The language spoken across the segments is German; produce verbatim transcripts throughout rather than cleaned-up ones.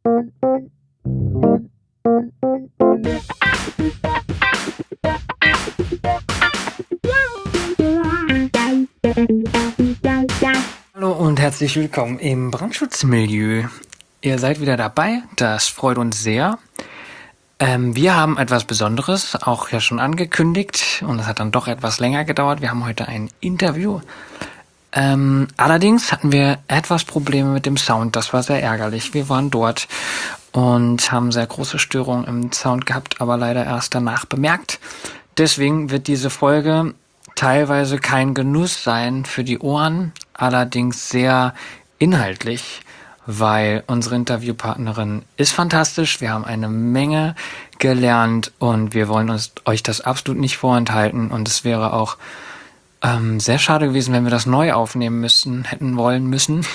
Hallo und herzlich willkommen im Brandschutzmilieu. Ihr seid wieder dabei, das freut uns sehr. Ähm, wir haben etwas Besonderes, auch ja schon angekündigt, und es hat dann doch etwas länger gedauert. Wir haben heute ein Interview. Ähm, allerdings hatten wir etwas Probleme mit dem Sound, das war sehr ärgerlich. Wir waren dort und haben sehr große Störungen im Sound gehabt, aber leider erst danach bemerkt. Deswegen wird diese Folge teilweise kein Genuss sein für die Ohren, allerdings sehr inhaltlich, weil unsere Interviewpartnerin ist fantastisch. Wir haben eine Menge gelernt und wir wollen uns euch das absolut nicht vorenthalten. Und es wäre auch ähm, sehr schade gewesen, wenn wir das neu aufnehmen müssten, hätten wollen müssen.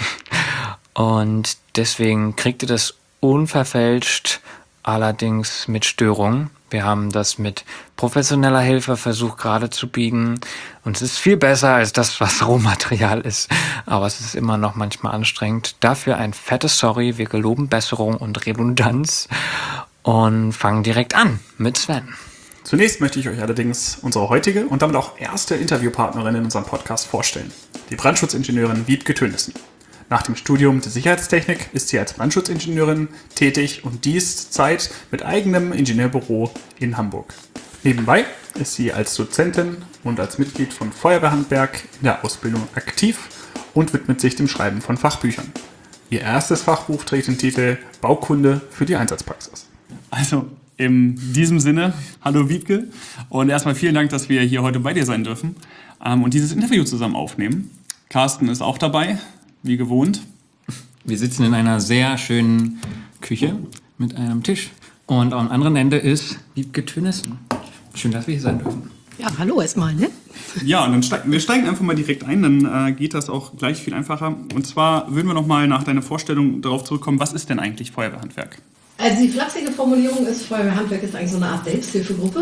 Und deswegen kriegt ihr das unverfälscht, allerdings mit Störungen. Wir haben das mit professioneller Hilfe versucht gerade zu biegen und es ist viel besser als das, was Rohmaterial ist, aber es ist immer noch manchmal anstrengend. Dafür ein fettes Sorry, wir geloben Besserung und Redundanz und fangen direkt an mit Sven. Zunächst möchte ich euch allerdings unsere heutige und damit auch erste Interviewpartnerin in unserem Podcast vorstellen, die Brandschutzingenieurin Wiebke Tönnissen. Nach dem Studium der Sicherheitstechnik ist sie als Brandschutzingenieurin tätig und dies Zeit mit eigenem Ingenieurbüro in Hamburg. Nebenbei ist sie als Dozentin und als Mitglied von Feuerwehrhandwerk in der Ausbildung aktiv und widmet sich dem Schreiben von Fachbüchern. Ihr erstes Fachbuch trägt den Titel Baukunde für die Einsatzpraxis. Also in diesem Sinne, hallo Wiebke und erstmal vielen Dank, dass wir hier heute bei dir sein dürfen und dieses Interview zusammen aufnehmen. Carsten ist auch dabei. Wie gewohnt. Wir sitzen in einer sehr schönen Küche mit einem Tisch. Und am anderen Ende ist Wiebke Tönnissen. Schön, dass wir hier sein dürfen. Ja, hallo erstmal, ne? Ja, und dann steigen wir steigen einfach mal direkt ein, dann äh, geht das auch gleich viel einfacher. Und zwar würden wir noch mal nach deiner Vorstellung darauf zurückkommen, was ist denn eigentlich Feuerwehrhandwerk? Also die flapsige Formulierung ist, Feuerwehrhandwerk ist eigentlich so eine Art Selbsthilfegruppe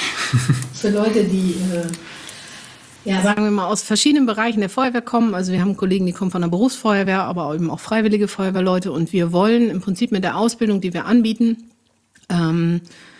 für Leute, die... Äh, Ja, sagen wir mal, aus verschiedenen Bereichen der Feuerwehr kommen. Also wir haben Kollegen, die kommen von der Berufsfeuerwehr, aber eben auch freiwillige Feuerwehrleute. Und wir wollen im Prinzip mit der Ausbildung, die wir anbieten, ähm,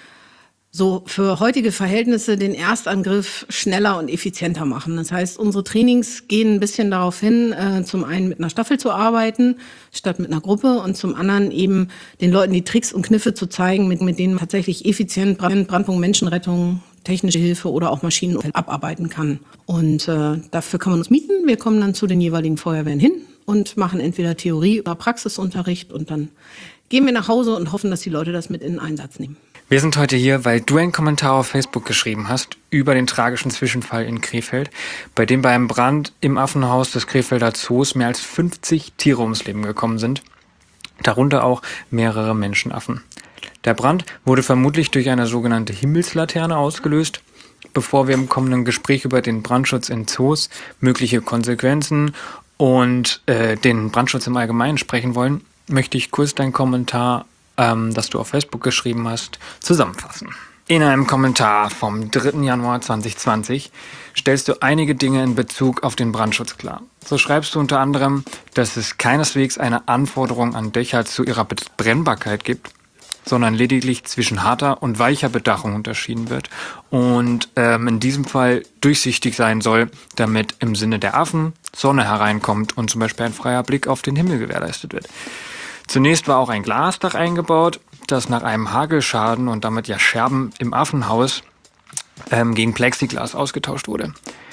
so für heutige Verhältnisse den Erstangriff schneller und effizienter machen. Das heißt, unsere Trainings gehen ein bisschen darauf hin, äh, zum einen mit einer Staffel zu arbeiten, statt mit einer Gruppe, und zum anderen eben den Leuten die Tricks und Kniffe zu zeigen, mit, mit denen man tatsächlich effizient Brand, Brandpunkt, Menschenrettung, technische Hilfe oder auch Maschinen abarbeiten kann. Und äh, dafür kann man uns mieten. Wir kommen dann zu den jeweiligen Feuerwehren hin und machen entweder Theorie- oder Praxisunterricht und dann gehen wir nach Hause und hoffen, dass die Leute das mit in den Einsatz nehmen. Wir sind heute hier, weil du einen Kommentar auf Facebook geschrieben hast über den tragischen Zwischenfall in Krefeld, bei dem bei einem Brand im Affenhaus des Krefelder Zoos mehr als fünfzig Tiere ums Leben gekommen sind, darunter auch mehrere Menschenaffen. Der Brand wurde vermutlich durch eine sogenannte Himmelslaterne ausgelöst. Bevor wir im kommenden Gespräch über den Brandschutz in Zoos, mögliche Konsequenzen und äh, den Brandschutz im Allgemeinen sprechen wollen, möchte ich kurz deinen Kommentar, ähm, das du auf Facebook geschrieben hast, zusammenfassen. In einem Kommentar vom dritten Januar zweitausendzwanzig stellst du einige Dinge in Bezug auf den Brandschutz klar. So schreibst du unter anderem, dass es keineswegs eine Anforderung an Dächer zu ihrer Brennbarkeit gibt, sondern lediglich zwischen harter und weicher Bedachung unterschieden wird und ähm, in diesem Fall durchsichtig sein soll, damit im Sinne der Affen Sonne hereinkommt und zum Beispiel ein freier Blick auf den Himmel gewährleistet wird. Zunächst war auch ein Glasdach eingebaut, das nach einem Hagelschaden und damit ja Scherben im Affenhaus ähm, gegen Plexiglas ausgetauscht wurde.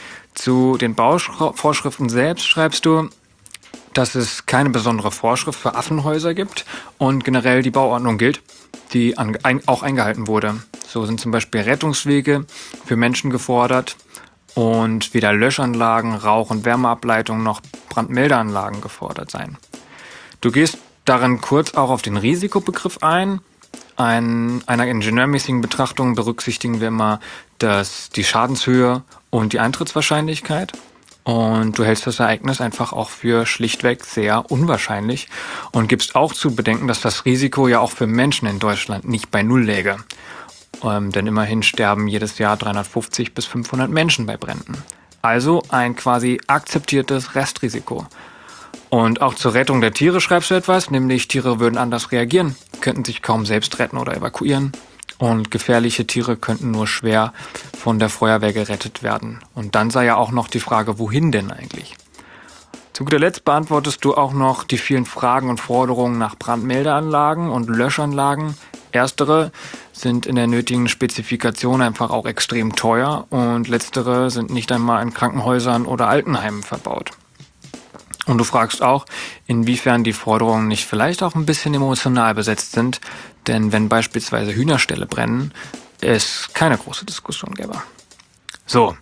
Zu den Bauvorschriften selbst schreibst du, dass es keine besondere Vorschrift für Affenhäuser gibt und generell die Bauordnung gilt, die an, ein, auch eingehalten wurde. So sind zum Beispiel Rettungswege für Menschen gefordert und weder Löschanlagen, Rauch- und Wärmeableitungen noch Brandmeldeanlagen gefordert sein. Du gehst darin kurz auch auf den Risikobegriff ein. In einer ingenieurmäßigen Betrachtung berücksichtigen wir immer das, die Schadenshöhe und die Eintrittswahrscheinlichkeit. Und du hältst das Ereignis einfach auch für schlichtweg sehr unwahrscheinlich und gibst auch zu bedenken, dass das Risiko ja auch für Menschen in Deutschland nicht bei Null läge. Ähm, denn immerhin sterben jedes Jahr dreihundertfünfzig bis fünfhundert Menschen bei Bränden. Also ein quasi akzeptiertes Restrisiko. Und auch zur Rettung der Tiere schreibst du etwas, nämlich Tiere würden anders reagieren, könnten sich kaum selbst retten oder evakuieren. Und gefährliche Tiere könnten nur schwer von der Feuerwehr gerettet werden. Und dann sei ja auch noch die Frage, wohin denn eigentlich? Zu guter Letzt beantwortest du auch noch die vielen Fragen und Forderungen nach Brandmeldeanlagen und Löschanlagen. Erstere sind in der nötigen Spezifikation einfach auch extrem teuer und letztere sind nicht einmal in Krankenhäusern oder Altenheimen verbaut. Und du fragst auch, inwiefern die Forderungen nicht vielleicht auch ein bisschen emotional besetzt sind, denn wenn beispielsweise Hühnerställe brennen, es keine große Diskussion gäbe. So,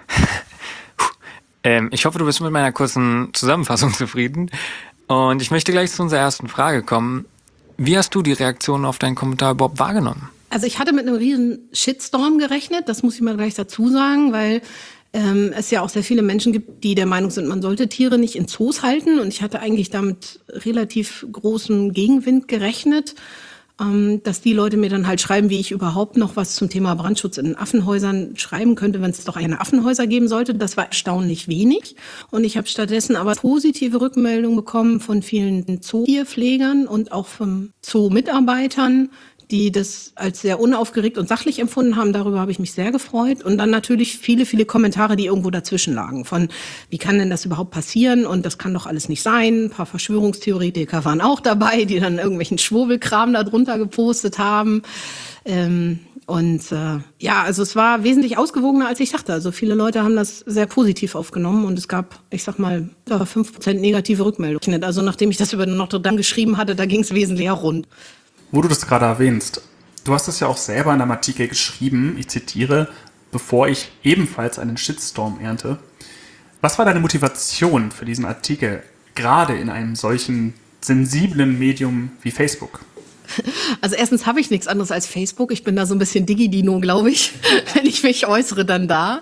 ähm, ich hoffe, du bist mit meiner kurzen Zusammenfassung zufrieden und ich möchte gleich zu unserer ersten Frage kommen. Wie hast du die Reaktion auf deinen Kommentar überhaupt wahrgenommen? Also ich hatte mit einem riesen Shitstorm gerechnet, das muss ich mal gleich dazu sagen, weil ähm, es ja auch sehr viele Menschen gibt, die der Meinung sind, man sollte Tiere nicht in Zoos halten. Und ich hatte eigentlich damit relativ großem Gegenwind gerechnet, ähm, dass die Leute mir dann halt schreiben, wie ich überhaupt noch was zum Thema Brandschutz in Affenhäusern schreiben könnte, wenn es doch eine Affenhäuser geben sollte. Das war erstaunlich wenig. Und ich habe stattdessen aber positive Rückmeldungen bekommen von vielen Zootierpflegern und auch von Zoo-Mitarbeitern, die das als sehr unaufgeregt und sachlich empfunden haben. Darüber habe ich mich sehr gefreut. Und dann natürlich viele, viele Kommentare, die irgendwo dazwischen lagen. Von, wie kann denn das überhaupt passieren? Und das kann doch alles nicht sein. Ein paar Verschwörungstheoretiker waren auch dabei, die dann irgendwelchen Schwurbelkram da drunter gepostet haben. Ähm, und äh, ja, also es war wesentlich ausgewogener, als ich dachte. Also viele Leute haben das sehr positiv aufgenommen. Und es gab, ich sag mal, fünf Prozent negative Rückmeldungen. Also nachdem ich das über Notre Dame geschrieben hatte, da ging es wesentlich rund. Wo du das gerade erwähnst, du hast es ja auch selber in einem Artikel geschrieben, ich zitiere, bevor ich ebenfalls einen Shitstorm ernte. Was war deine Motivation für diesen Artikel, gerade in einem solchen sensiblen Medium wie Facebook? Also erstens habe ich nichts anderes als Facebook. Ich bin da so ein bisschen Digidino, glaube ich, wenn ich mich äußere, dann da.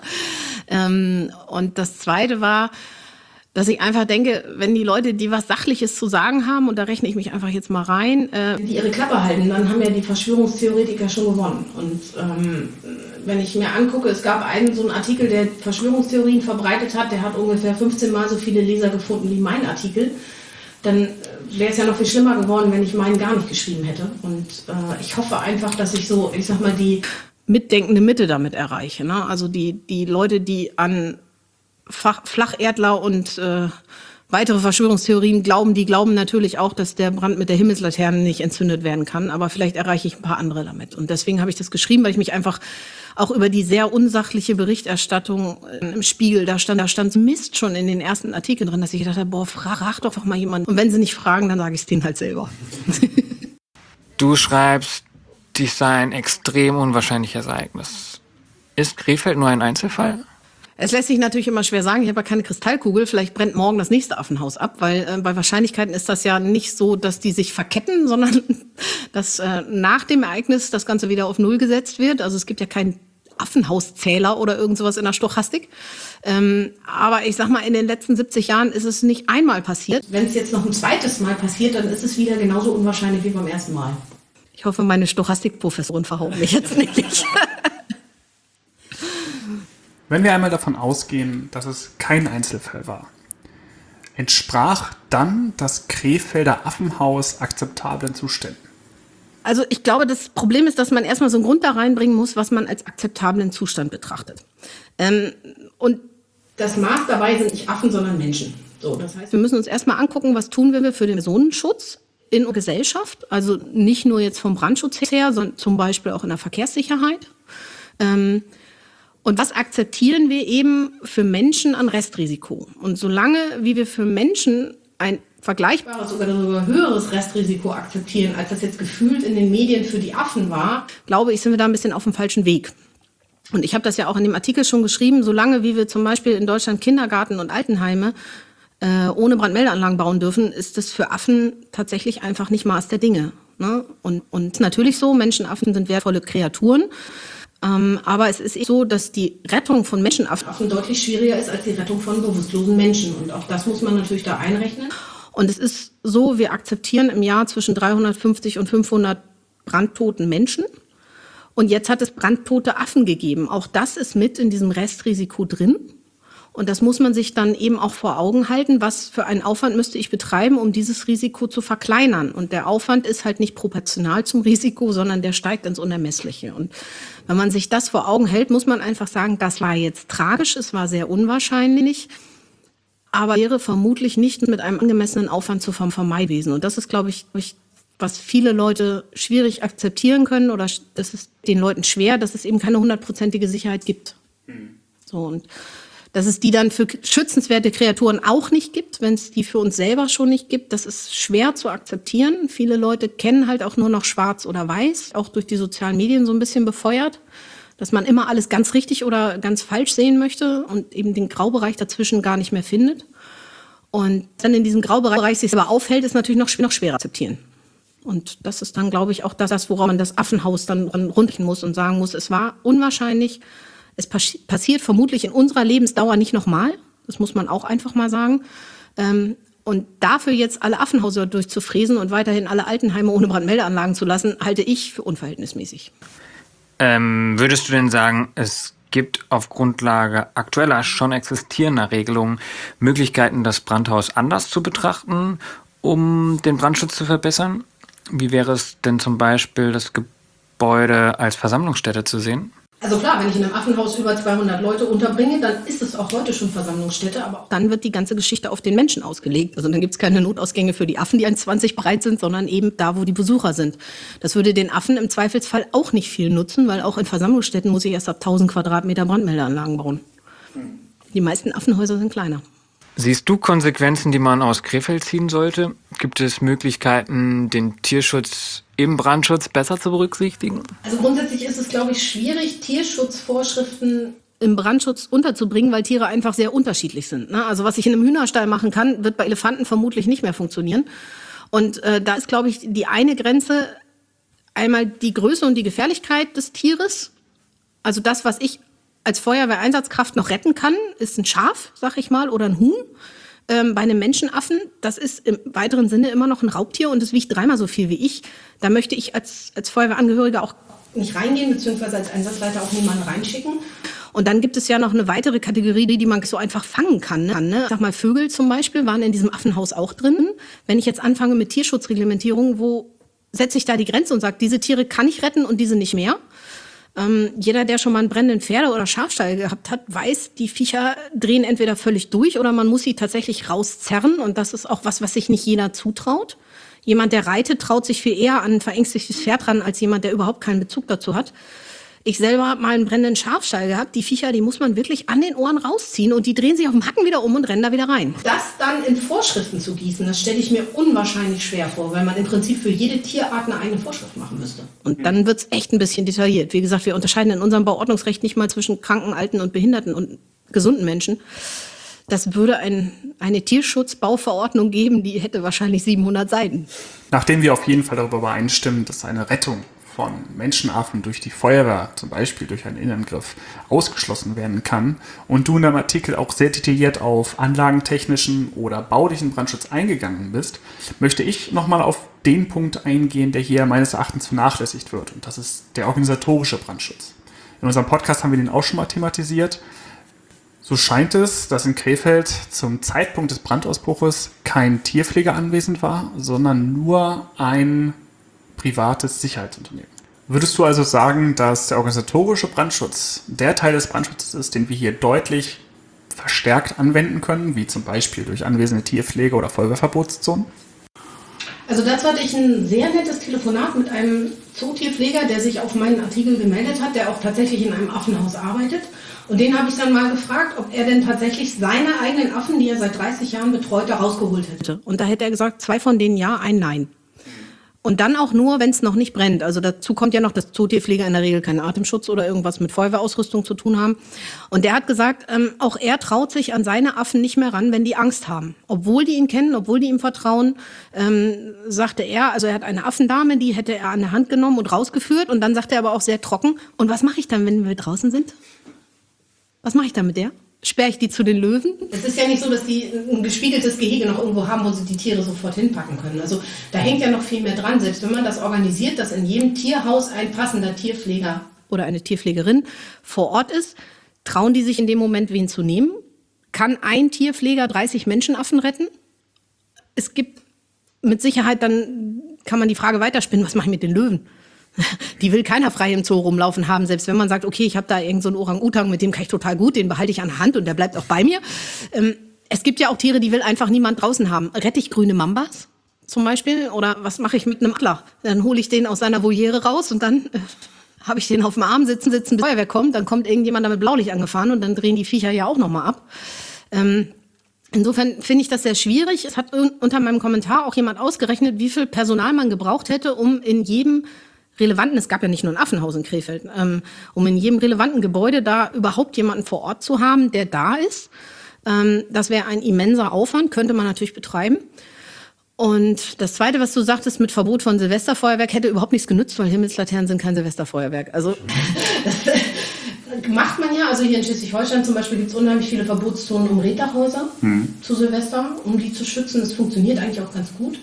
Und das Zweite war, dass ich einfach denke, wenn die Leute, die was Sachliches zu sagen haben, und da rechne ich mich einfach jetzt mal rein, äh, die ihre Klappe halten, dann haben ja die Verschwörungstheoretiker schon gewonnen. Und ähm, wenn ich mir angucke, es gab einen so einen Artikel, der Verschwörungstheorien verbreitet hat, der hat ungefähr fünfzehn Mal so viele Leser gefunden wie mein Artikel, dann wäre es ja noch viel schlimmer geworden, wenn ich meinen gar nicht geschrieben hätte. Und äh, ich hoffe einfach, dass ich so, ich sag mal, die mitdenkende Mitte damit erreiche. Ne? Also die, die Leute, die an Fach, Flacherdler und äh, weitere Verschwörungstheorien glauben, die glauben natürlich auch, dass der Brand mit der Himmelslaterne nicht entzündet werden kann. Aber vielleicht erreiche ich ein paar andere damit. Und deswegen habe ich das geschrieben, weil ich mich einfach auch über die sehr unsachliche Berichterstattung im Spiegel, da stand, da stand Mist schon in den ersten Artikeln drin, dass ich gedacht habe, boah, frag doch doch mal jemanden. Und wenn sie nicht fragen, dann sage ich es denen halt selber. Du schreibst, dies sei ein extrem unwahrscheinliches Ereignis. Ist Krefeld nur ein Einzelfall? Es lässt sich natürlich immer schwer sagen, ich habe ja keine Kristallkugel, vielleicht brennt morgen das nächste Affenhaus ab, weil äh, bei Wahrscheinlichkeiten ist das ja nicht so, dass die sich verketten, sondern dass äh, nach dem Ereignis das Ganze wieder auf Null gesetzt wird. Also es gibt ja keinen Affenhauszähler oder irgend sowas in der Stochastik. Ähm, aber ich sag mal, in den letzten siebzig Jahren ist es nicht einmal passiert. Wenn es jetzt noch ein zweites Mal passiert, dann ist es wieder genauso unwahrscheinlich wie beim ersten Mal. Ich hoffe, meine Stochastikprofessorin verhaut mich jetzt nicht. Wenn wir einmal davon ausgehen, dass es kein Einzelfall war, entsprach dann das Krefelder Affenhaus akzeptablen Zuständen? Also ich glaube, das Problem ist, dass man erstmal so einen Grund da reinbringen muss, was man als akzeptablen Zustand betrachtet. Ähm, und das Maß dabei sind nicht Affen, sondern Menschen. So, das heißt, wir müssen uns erstmal angucken, was tun wir für den Personenschutz in der Gesellschaft. Also nicht nur jetzt vom Brandschutz her, sondern zum Beispiel auch in der Verkehrssicherheit. Ähm, Und was akzeptieren wir eben für Menschen an Restrisiko? Und solange wie wir für Menschen ein vergleichbares, sogar sogar höheres Restrisiko akzeptieren, als das jetzt gefühlt in den Medien für die Affen war, glaube ich, sind wir da ein bisschen auf dem falschen Weg. Und ich habe das ja auch in dem Artikel schon geschrieben, solange wie wir zum Beispiel in Deutschland Kindergarten und Altenheime äh, ohne Brandmeldeanlagen bauen dürfen, ist das für Affen tatsächlich einfach nicht Maß der Dinge. Ne? Und, und natürlich so, Menschenaffen sind wertvolle Kreaturen. Ähm, aber es ist so, dass die Rettung von Menschenaffen deutlich schwieriger ist als die Rettung von bewusstlosen Menschen. Und auch das muss man natürlich da einrechnen. Und es ist so, wir akzeptieren im Jahr zwischen dreihundertfünfzig und fünfhundert brandtoten Menschen. Und jetzt hat es brandtote Affen gegeben. Auch das ist mit in diesem Restrisiko drin. Und das muss man sich dann eben auch vor Augen halten, was für einen Aufwand müsste ich betreiben, um dieses Risiko zu verkleinern. Und der Aufwand ist halt nicht proportional zum Risiko, sondern der steigt ins Unermessliche. Und wenn man sich das vor Augen hält, muss man einfach sagen, das war jetzt tragisch, es war sehr unwahrscheinlich, aber wäre vermutlich nicht mit einem angemessenen Aufwand zu vermeiden gewesen. Und das ist, glaube ich, was viele Leute schwierig akzeptieren können, oder das ist den Leuten schwer, dass es eben keine hundertprozentige Sicherheit gibt. Mhm. So, und dass es die dann für schützenswerte Kreaturen auch nicht gibt, wenn es die für uns selber schon nicht gibt, das ist schwer zu akzeptieren. Viele Leute kennen halt auch nur noch schwarz oder weiß, auch durch die sozialen Medien so ein bisschen befeuert, dass man immer alles ganz richtig oder ganz falsch sehen möchte und eben den Graubereich dazwischen gar nicht mehr findet. Und dann in diesem Graubereich sich selber aufhält, ist natürlich noch, noch schwerer zu akzeptieren. Und das ist dann, glaube ich, auch das, worauf man das Affenhaus dann runtergehen muss und sagen muss, es war unwahrscheinlich. Es passiert vermutlich in unserer Lebensdauer nicht nochmal. Das muss man auch einfach mal sagen. Und dafür jetzt alle Affenhäuser durchzufräsen und weiterhin alle Altenheime ohne Brandmeldeanlagen zu lassen, halte ich für unverhältnismäßig. Ähm, würdest du denn sagen, es gibt auf Grundlage aktueller, schon existierender Regelungen Möglichkeiten, das Brandhaus anders zu betrachten, um den Brandschutz zu verbessern? Wie wäre es denn zum Beispiel, das Gebäude als Versammlungsstätte zu sehen? Also klar, wenn ich in einem Affenhaus über zweihundert Leute unterbringe, dann ist es auch heute schon Versammlungsstätte, aber dann wird die ganze Geschichte auf den Menschen ausgelegt. Also dann gibt es keine Notausgänge für die Affen, die eins zwanzig breit sind, sondern eben da, wo die Besucher sind. Das würde den Affen im Zweifelsfall auch nicht viel nutzen, weil auch in Versammlungsstätten muss ich erst ab tausend Quadratmeter Brandmeldeanlagen bauen. Die meisten Affenhäuser sind kleiner. Siehst du Konsequenzen, die man aus Krefeld ziehen sollte? Gibt es Möglichkeiten, den Tierschutz im Brandschutz besser zu berücksichtigen? Also grundsätzlich ist es, glaube ich, schwierig, Tierschutzvorschriften im Brandschutz unterzubringen, weil Tiere einfach sehr unterschiedlich sind. Ne? Also was ich in einem Hühnerstall machen kann, wird bei Elefanten vermutlich nicht mehr funktionieren. Und äh, da ist, glaube ich, die eine Grenze einmal die Größe und die Gefährlichkeit des Tieres. Also das, was ich als Feuerwehreinsatzkraft noch retten kann, ist ein Schaf, sag ich mal, oder ein Huhn. Ähm, bei einem Menschenaffen, das ist im weiteren Sinne immer noch ein Raubtier und es wiegt dreimal so viel wie ich. Da möchte ich als, als Feuerwehrangehöriger auch nicht reingehen, beziehungsweise als Einsatzleiter auch niemanden reinschicken. Und dann gibt es ja noch eine weitere Kategorie, die man so einfach fangen kann. Ne? Ich sag mal, Vögel zum Beispiel waren in diesem Affenhaus auch drin. Wenn ich jetzt anfange mit Tierschutzreglementierung, wo setze ich da die Grenze und sage, diese Tiere kann ich retten und diese nicht mehr? Ähm, jeder, der schon mal einen brennenden Pferde- oder Schafstall gehabt hat, weiß, die Viecher drehen entweder völlig durch oder man muss sie tatsächlich rauszerren. Und das ist auch was, was sich nicht jeder zutraut. Jemand, der reitet, traut sich viel eher an ein verängstigtes Pferd ran, als jemand, der überhaupt keinen Bezug dazu hat. Ich selber habe mal einen brennenden Schafstall gehabt. Die Viecher, die muss man wirklich an den Ohren rausziehen und die drehen sich auf dem Hacken wieder um und rennen da wieder rein. Das dann in Vorschriften zu gießen, das stelle ich mir unwahrscheinlich schwer vor, weil man im Prinzip für jede Tierart eine eigene Vorschrift machen müsste. Und dann wird's echt ein bisschen detailliert. Wie gesagt, wir unterscheiden in unserem Bauordnungsrecht nicht mal zwischen kranken, alten und behinderten und gesunden Menschen. Das würde ein, eine Tierschutzbauverordnung geben, die hätte wahrscheinlich siebenhundert Seiten. Nachdem wir auf jeden Fall darüber übereinstimmen, dass eine Rettung von Menschenaffen durch die Feuerwehr, zum Beispiel durch einen Innenangriff, ausgeschlossen werden kann und du in deinem Artikel auch sehr detailliert auf anlagentechnischen oder baulichen Brandschutz eingegangen bist, möchte ich nochmal auf den Punkt eingehen, der hier meines Erachtens vernachlässigt wird, und das ist der organisatorische Brandschutz. In unserem Podcast haben wir den auch schon mal thematisiert. So scheint es, dass in Krefeld zum Zeitpunkt des Brandausbruches kein Tierpfleger anwesend war, sondern nur ein privates Sicherheitsunternehmen. Würdest du also sagen, dass der organisatorische Brandschutz der Teil des Brandschutzes ist, den wir hier deutlich verstärkt anwenden können, wie zum Beispiel durch anwesende Tierpflege oder Feuerwehrverbotszonen? Also dazu hatte ich ein sehr nettes Telefonat mit einem Zootierpfleger, der sich auf meinen Artikel gemeldet hat, der auch tatsächlich in einem Affenhaus arbeitet. Und den habe ich dann mal gefragt, ob er denn tatsächlich seine eigenen Affen, die er seit dreißig Jahren betreut, da rausgeholt hätte. Und da hätte er gesagt, zwei von denen ja, ein nein. Und dann auch nur, wenn es noch nicht brennt. Also dazu kommt ja noch, dass Zootierpfleger in der Regel keinen Atemschutz oder irgendwas mit Feuerwehrausrüstung zu tun haben. Und der hat gesagt, ähm, auch er traut sich an seine Affen nicht mehr ran, wenn die Angst haben. Obwohl die ihn kennen, obwohl die ihm vertrauen, ähm, sagte er, also er hat eine Affendame, die hätte er an der Hand genommen und rausgeführt. Und dann sagte er aber auch sehr trocken, und was mache ich dann, wenn wir draußen sind? Was mache ich dann mit der? Sperre ich die zu den Löwen? Es ist ja nicht so, dass die ein gespiegeltes Gehege noch irgendwo haben, wo sie die Tiere sofort hinpacken können. Also da hängt ja noch viel mehr dran. Selbst wenn man das organisiert, dass in jedem Tierhaus ein passender Tierpfleger oder eine Tierpflegerin vor Ort ist, trauen die sich in dem Moment, wen zu nehmen? kann ein Tierpfleger dreißig Menschenaffen retten. Es gibt mit Sicherheit, dann kann man die Frage weiterspinnen, was mache ich mit den Löwen? Die will keiner frei im Zoo rumlaufen haben, selbst wenn man sagt, okay, ich habe da irgend so einen Orang-Utang, mit dem kann ich total gut, den behalte ich an der Hand und der bleibt auch bei mir. Ähm, es gibt ja auch Tiere, die will einfach niemand draußen haben. Rette ich grüne Mambas zum Beispiel? Oder was mache ich mit einem Adler? Dann hole ich den aus seiner Voliere raus und dann äh, habe ich den auf dem Arm sitzen, sitzen, bis die Feuerwehr kommt. Dann kommt irgendjemand damit Blaulicht angefahren und dann drehen die Viecher ja auch nochmal ab. Ähm, Insofern finde ich das sehr schwierig. Es hat unter meinem Kommentar auch jemand ausgerechnet, wie viel Personal man gebraucht hätte, um in jedem relevanten, es gab ja nicht nur ein Affenhaus in Krefeld, ähm, um in jedem relevanten Gebäude da überhaupt jemanden vor Ort zu haben, der da ist. Ähm, das wäre ein immenser Aufwand, könnte man natürlich betreiben. Und das Zweite, was du sagtest mit Verbot von Silvesterfeuerwerk, hätte überhaupt nichts genützt, weil Himmelslaternen sind kein Silvesterfeuerwerk. Also das macht man ja, also hier in Schleswig-Holstein zum Beispiel gibt es unheimlich viele Verbotszonen um Reddachhäuser hm. zu Silvester, um die zu schützen. Das funktioniert eigentlich auch ganz gut.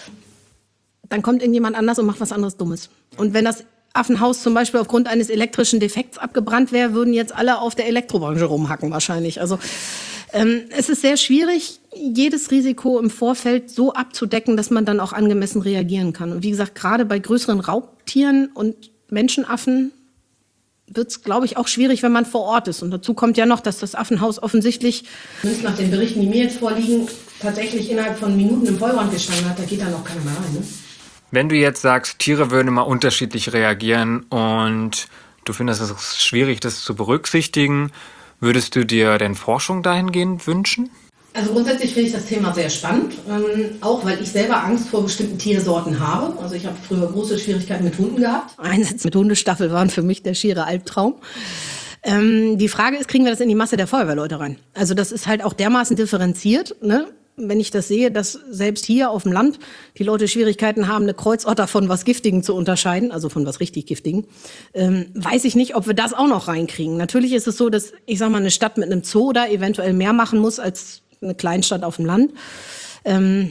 Dann kommt irgendjemand anders und macht was anderes Dummes. Und wenn das Affenhaus zum Beispiel aufgrund eines elektrischen Defekts abgebrannt wäre, würden jetzt alle auf der Elektrobranche rumhacken wahrscheinlich. Also ähm, es ist sehr schwierig, jedes Risiko im Vorfeld so abzudecken, dass man dann auch angemessen reagieren kann. Und wie gesagt, gerade bei größeren Raubtieren und Menschenaffen wird es, glaube ich, auch schwierig, wenn man vor Ort ist. Und dazu kommt ja noch, dass das Affenhaus offensichtlich, nach den Berichten, die mir jetzt vorliegen, tatsächlich innerhalb von Minuten im Vollbrand gestanden hat. Da geht dann auch keiner mehr rein. Ne? Wenn du jetzt sagst, Tiere würden immer unterschiedlich reagieren und du findest es schwierig, das zu berücksichtigen, würdest du dir denn Forschung dahingehend wünschen? Also grundsätzlich finde ich das Thema sehr spannend, ähm, auch weil ich selber Angst vor bestimmten Tiersorten habe. Also ich habe früher große Schwierigkeiten mit Hunden gehabt. Einsätze mit Hundestaffel waren für mich der schiere Albtraum. Ähm, die Frage ist, kriegen wir das in die Masse der Feuerwehrleute rein? Also das ist halt auch dermaßen differenziert, ne? Wenn ich das sehe, dass selbst hier auf dem Land die Leute Schwierigkeiten haben, eine Kreuzotter von was Giftigen zu unterscheiden, also von was richtig Giftigen, ähm, weiß ich nicht, ob wir das auch noch reinkriegen. Natürlich ist es so, dass, ich sag mal, eine Stadt mit einem Zoo da eventuell mehr machen muss als eine Kleinstadt auf dem Land. Ähm,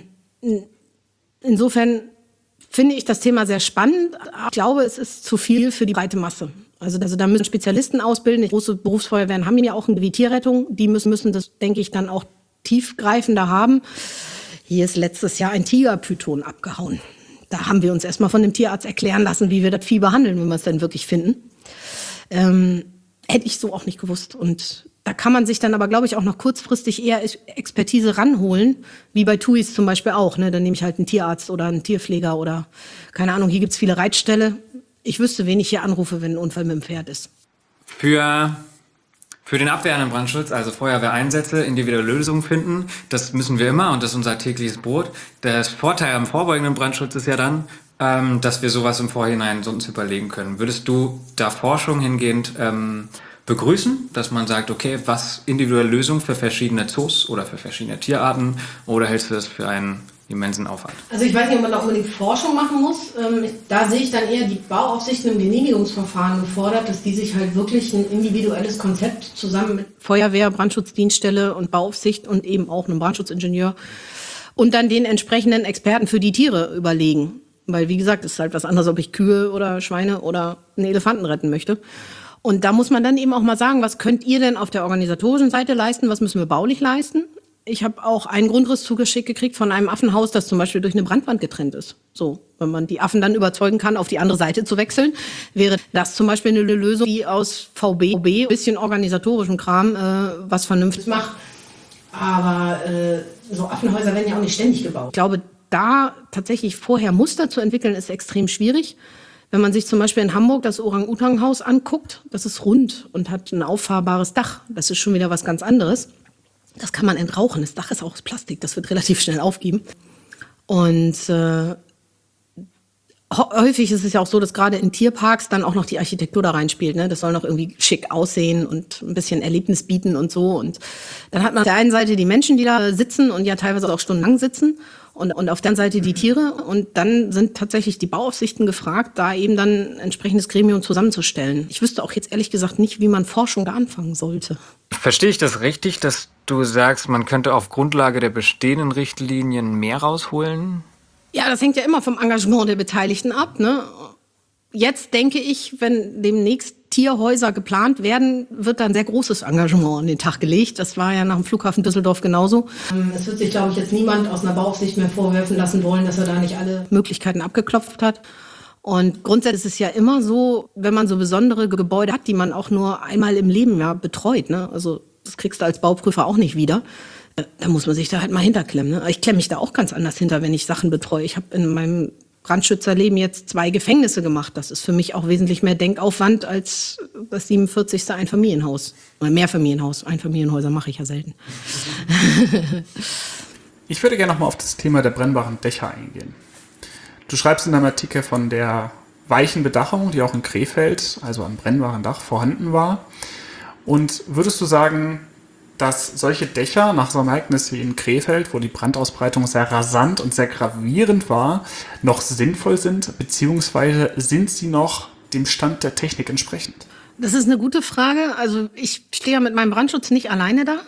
insofern finde ich das Thema sehr spannend. Ich glaube, es ist zu viel für die breite Masse. Also, also da müssen Spezialisten ausbilden. Die große Berufsfeuerwehren haben ja auch eine Tierrettung. Die müssen, müssen das, denke ich, dann auch tiefgreifender haben. Hier ist letztes Jahr ein Tigerpython abgehauen. Da haben wir uns erstmal von dem Tierarzt erklären lassen, wie wir das Vieh behandeln, wenn wir es dann wirklich finden. Ähm, hätte ich so auch nicht gewusst. Und da kann man sich dann aber, glaube ich, auch noch kurzfristig eher Expertise ranholen, wie bei T U Is zum Beispiel auch. Ne? Dann nehme ich halt einen Tierarzt oder einen Tierpfleger oder, keine Ahnung, hier gibt es viele Reitställe. Ich wüsste, wen ich hier anrufe, wenn ein Unfall mit dem Pferd ist. Für, für den abwehrenden Brandschutz, also Feuerwehreinsätze, individuelle Lösungen finden, das müssen wir immer und das ist unser tägliches Brot. Der Vorteil am vorbeugenden Brandschutz ist ja dann, ähm, dass wir sowas im Vorhinein uns überlegen können. Würdest du da Forschung hingehend ähm, begrüßen, dass man sagt, okay, was individuelle Lösungen für verschiedene Zoos oder für verschiedene Tierarten, oder hältst du das für einen immensen Aufwand? Also ich weiß nicht, ob man da unbedingt Forschung machen muss. Ähm, da sehe ich dann eher die Bauaufsichten im Genehmigungsverfahren gefordert, dass die sich halt wirklich ein individuelles Konzept zusammen mit Feuerwehr, Brandschutzdienststelle und Bauaufsicht und eben auch einem Brandschutzingenieur und dann den entsprechenden Experten für die Tiere überlegen. Weil, wie gesagt, es ist halt was anderes, ob ich Kühe oder Schweine oder einen Elefanten retten möchte. Und da muss man dann eben auch mal sagen, was könnt ihr denn auf der organisatorischen Seite leisten, was müssen wir baulich leisten? Ich habe auch einen Grundriss zugeschickt gekriegt von einem Affenhaus, das zum Beispiel durch eine Brandwand getrennt ist. So, wenn man die Affen dann überzeugen kann, auf die andere Seite zu wechseln, wäre das zum Beispiel eine Lösung, die aus V B, ein bisschen organisatorischem Kram, äh, was vernünftig macht. Aber äh, so Affenhäuser werden ja auch nicht ständig gebaut. Ich glaube, da tatsächlich vorher Muster zu entwickeln, ist extrem schwierig. Wenn man sich zum Beispiel in Hamburg das Orang-Utang-Haus anguckt, das ist rund und hat ein auffahrbares Dach. Das ist schon wieder was ganz anderes. Das kann man entrauchen. Das Dach ist auch aus Plastik. Das wird relativ schnell aufgeben. Und äh, häufig ist es ja auch so, dass gerade in Tierparks dann auch noch die Architektur da reinspielt. Ne? Das soll noch irgendwie schick aussehen und ein bisschen Erlebnis bieten und so. Und dann hat man auf der einen Seite die Menschen, die da sitzen und ja teilweise auch stundenlang sitzen. Und, und auf der anderen Seite die Tiere. Und dann sind tatsächlich die Bauaufsichten gefragt, da eben dann ein entsprechendes Gremium zusammenzustellen. Ich wüsste auch jetzt ehrlich gesagt nicht, wie man Forschung da anfangen sollte. Verstehe ich das richtig, dass du sagst, man könnte auf Grundlage der bestehenden Richtlinien mehr rausholen? Ja, das hängt ja immer vom Engagement der Beteiligten ab. Ne? Jetzt denke ich, wenn demnächst Tierhäuser geplant werden, wird da ein sehr großes Engagement an den Tag gelegt. Das war ja nach dem Flughafen Düsseldorf genauso. Es wird sich, glaube ich, jetzt niemand aus einer Bauaufsicht mehr vorwerfen lassen wollen, dass er da nicht alle Möglichkeiten abgeklopft hat. Und grundsätzlich ist es ja immer so, wenn man so besondere Gebäude hat, die man auch nur einmal im Leben ja betreut, ne? Also das kriegst du als Bauprüfer auch nicht wieder. Da muss man sich da halt mal hinterklemmen. Ne? Ich klemme mich da auch ganz anders hinter, wenn ich Sachen betreue. Ich habe in meinem Brandschützerleben jetzt zwei Gefängnisse gemacht. Das ist für mich auch wesentlich mehr Denkaufwand als das siebenundvierzigste Einfamilienhaus. Oder Mehrfamilienhaus. Einfamilienhäuser mache ich ja selten. Ich würde gerne nochmal auf das Thema der brennbaren Dächer eingehen. Du schreibst in deinem Artikel von der weichen Bedachung, die auch in Krefeld, also am brennbaren Dach, vorhanden war. Und würdest du sagen, dass solche Dächer nach so einem Ereignis wie in Krefeld, wo die Brandausbreitung sehr rasant und sehr gravierend war, noch sinnvoll sind, beziehungsweise sind sie noch dem Stand der Technik entsprechend? Das ist eine gute Frage. Also ich stehe ja mit meinem Brandschutz nicht alleine da.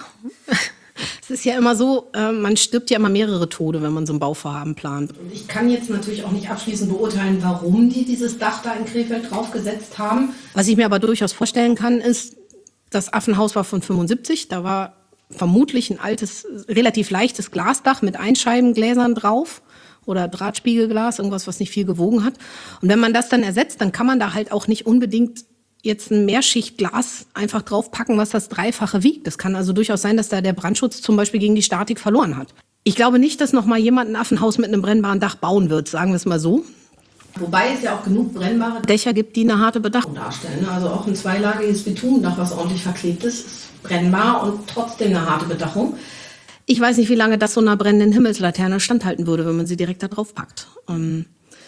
Es ist ja immer so, man stirbt ja immer mehrere Tode, wenn man so ein Bauvorhaben plant. Ich kann jetzt natürlich auch nicht abschließend beurteilen, warum die dieses Dach da in Krefeld draufgesetzt haben. Was ich mir aber durchaus vorstellen kann, ist, das Affenhaus war von fünfundsiebzig, da war vermutlich ein altes, relativ leichtes Glasdach mit Einscheibengläsern drauf oder Drahtspiegelglas, irgendwas, was nicht viel gewogen hat. Und wenn man das dann ersetzt, dann kann man da halt auch nicht unbedingt jetzt ein Mehrschichtglas einfach draufpacken, was das Dreifache wiegt. Das kann also durchaus sein, dass da der Brandschutz zum Beispiel gegen die Statik verloren hat. Ich glaube nicht, dass noch mal jemand ein Affenhaus mit einem brennbaren Dach bauen wird, sagen wir es mal so. Wobei es ja auch genug brennbare Dächer gibt, die eine harte Bedachung darstellen. Also auch ein zweilagiges Bitumendach, was ordentlich verklebt ist, ist brennbar und trotzdem eine harte Bedachung. Ich weiß nicht, wie lange das so einer brennenden Himmelslaterne standhalten würde, wenn man sie direkt da drauf packt. Ähm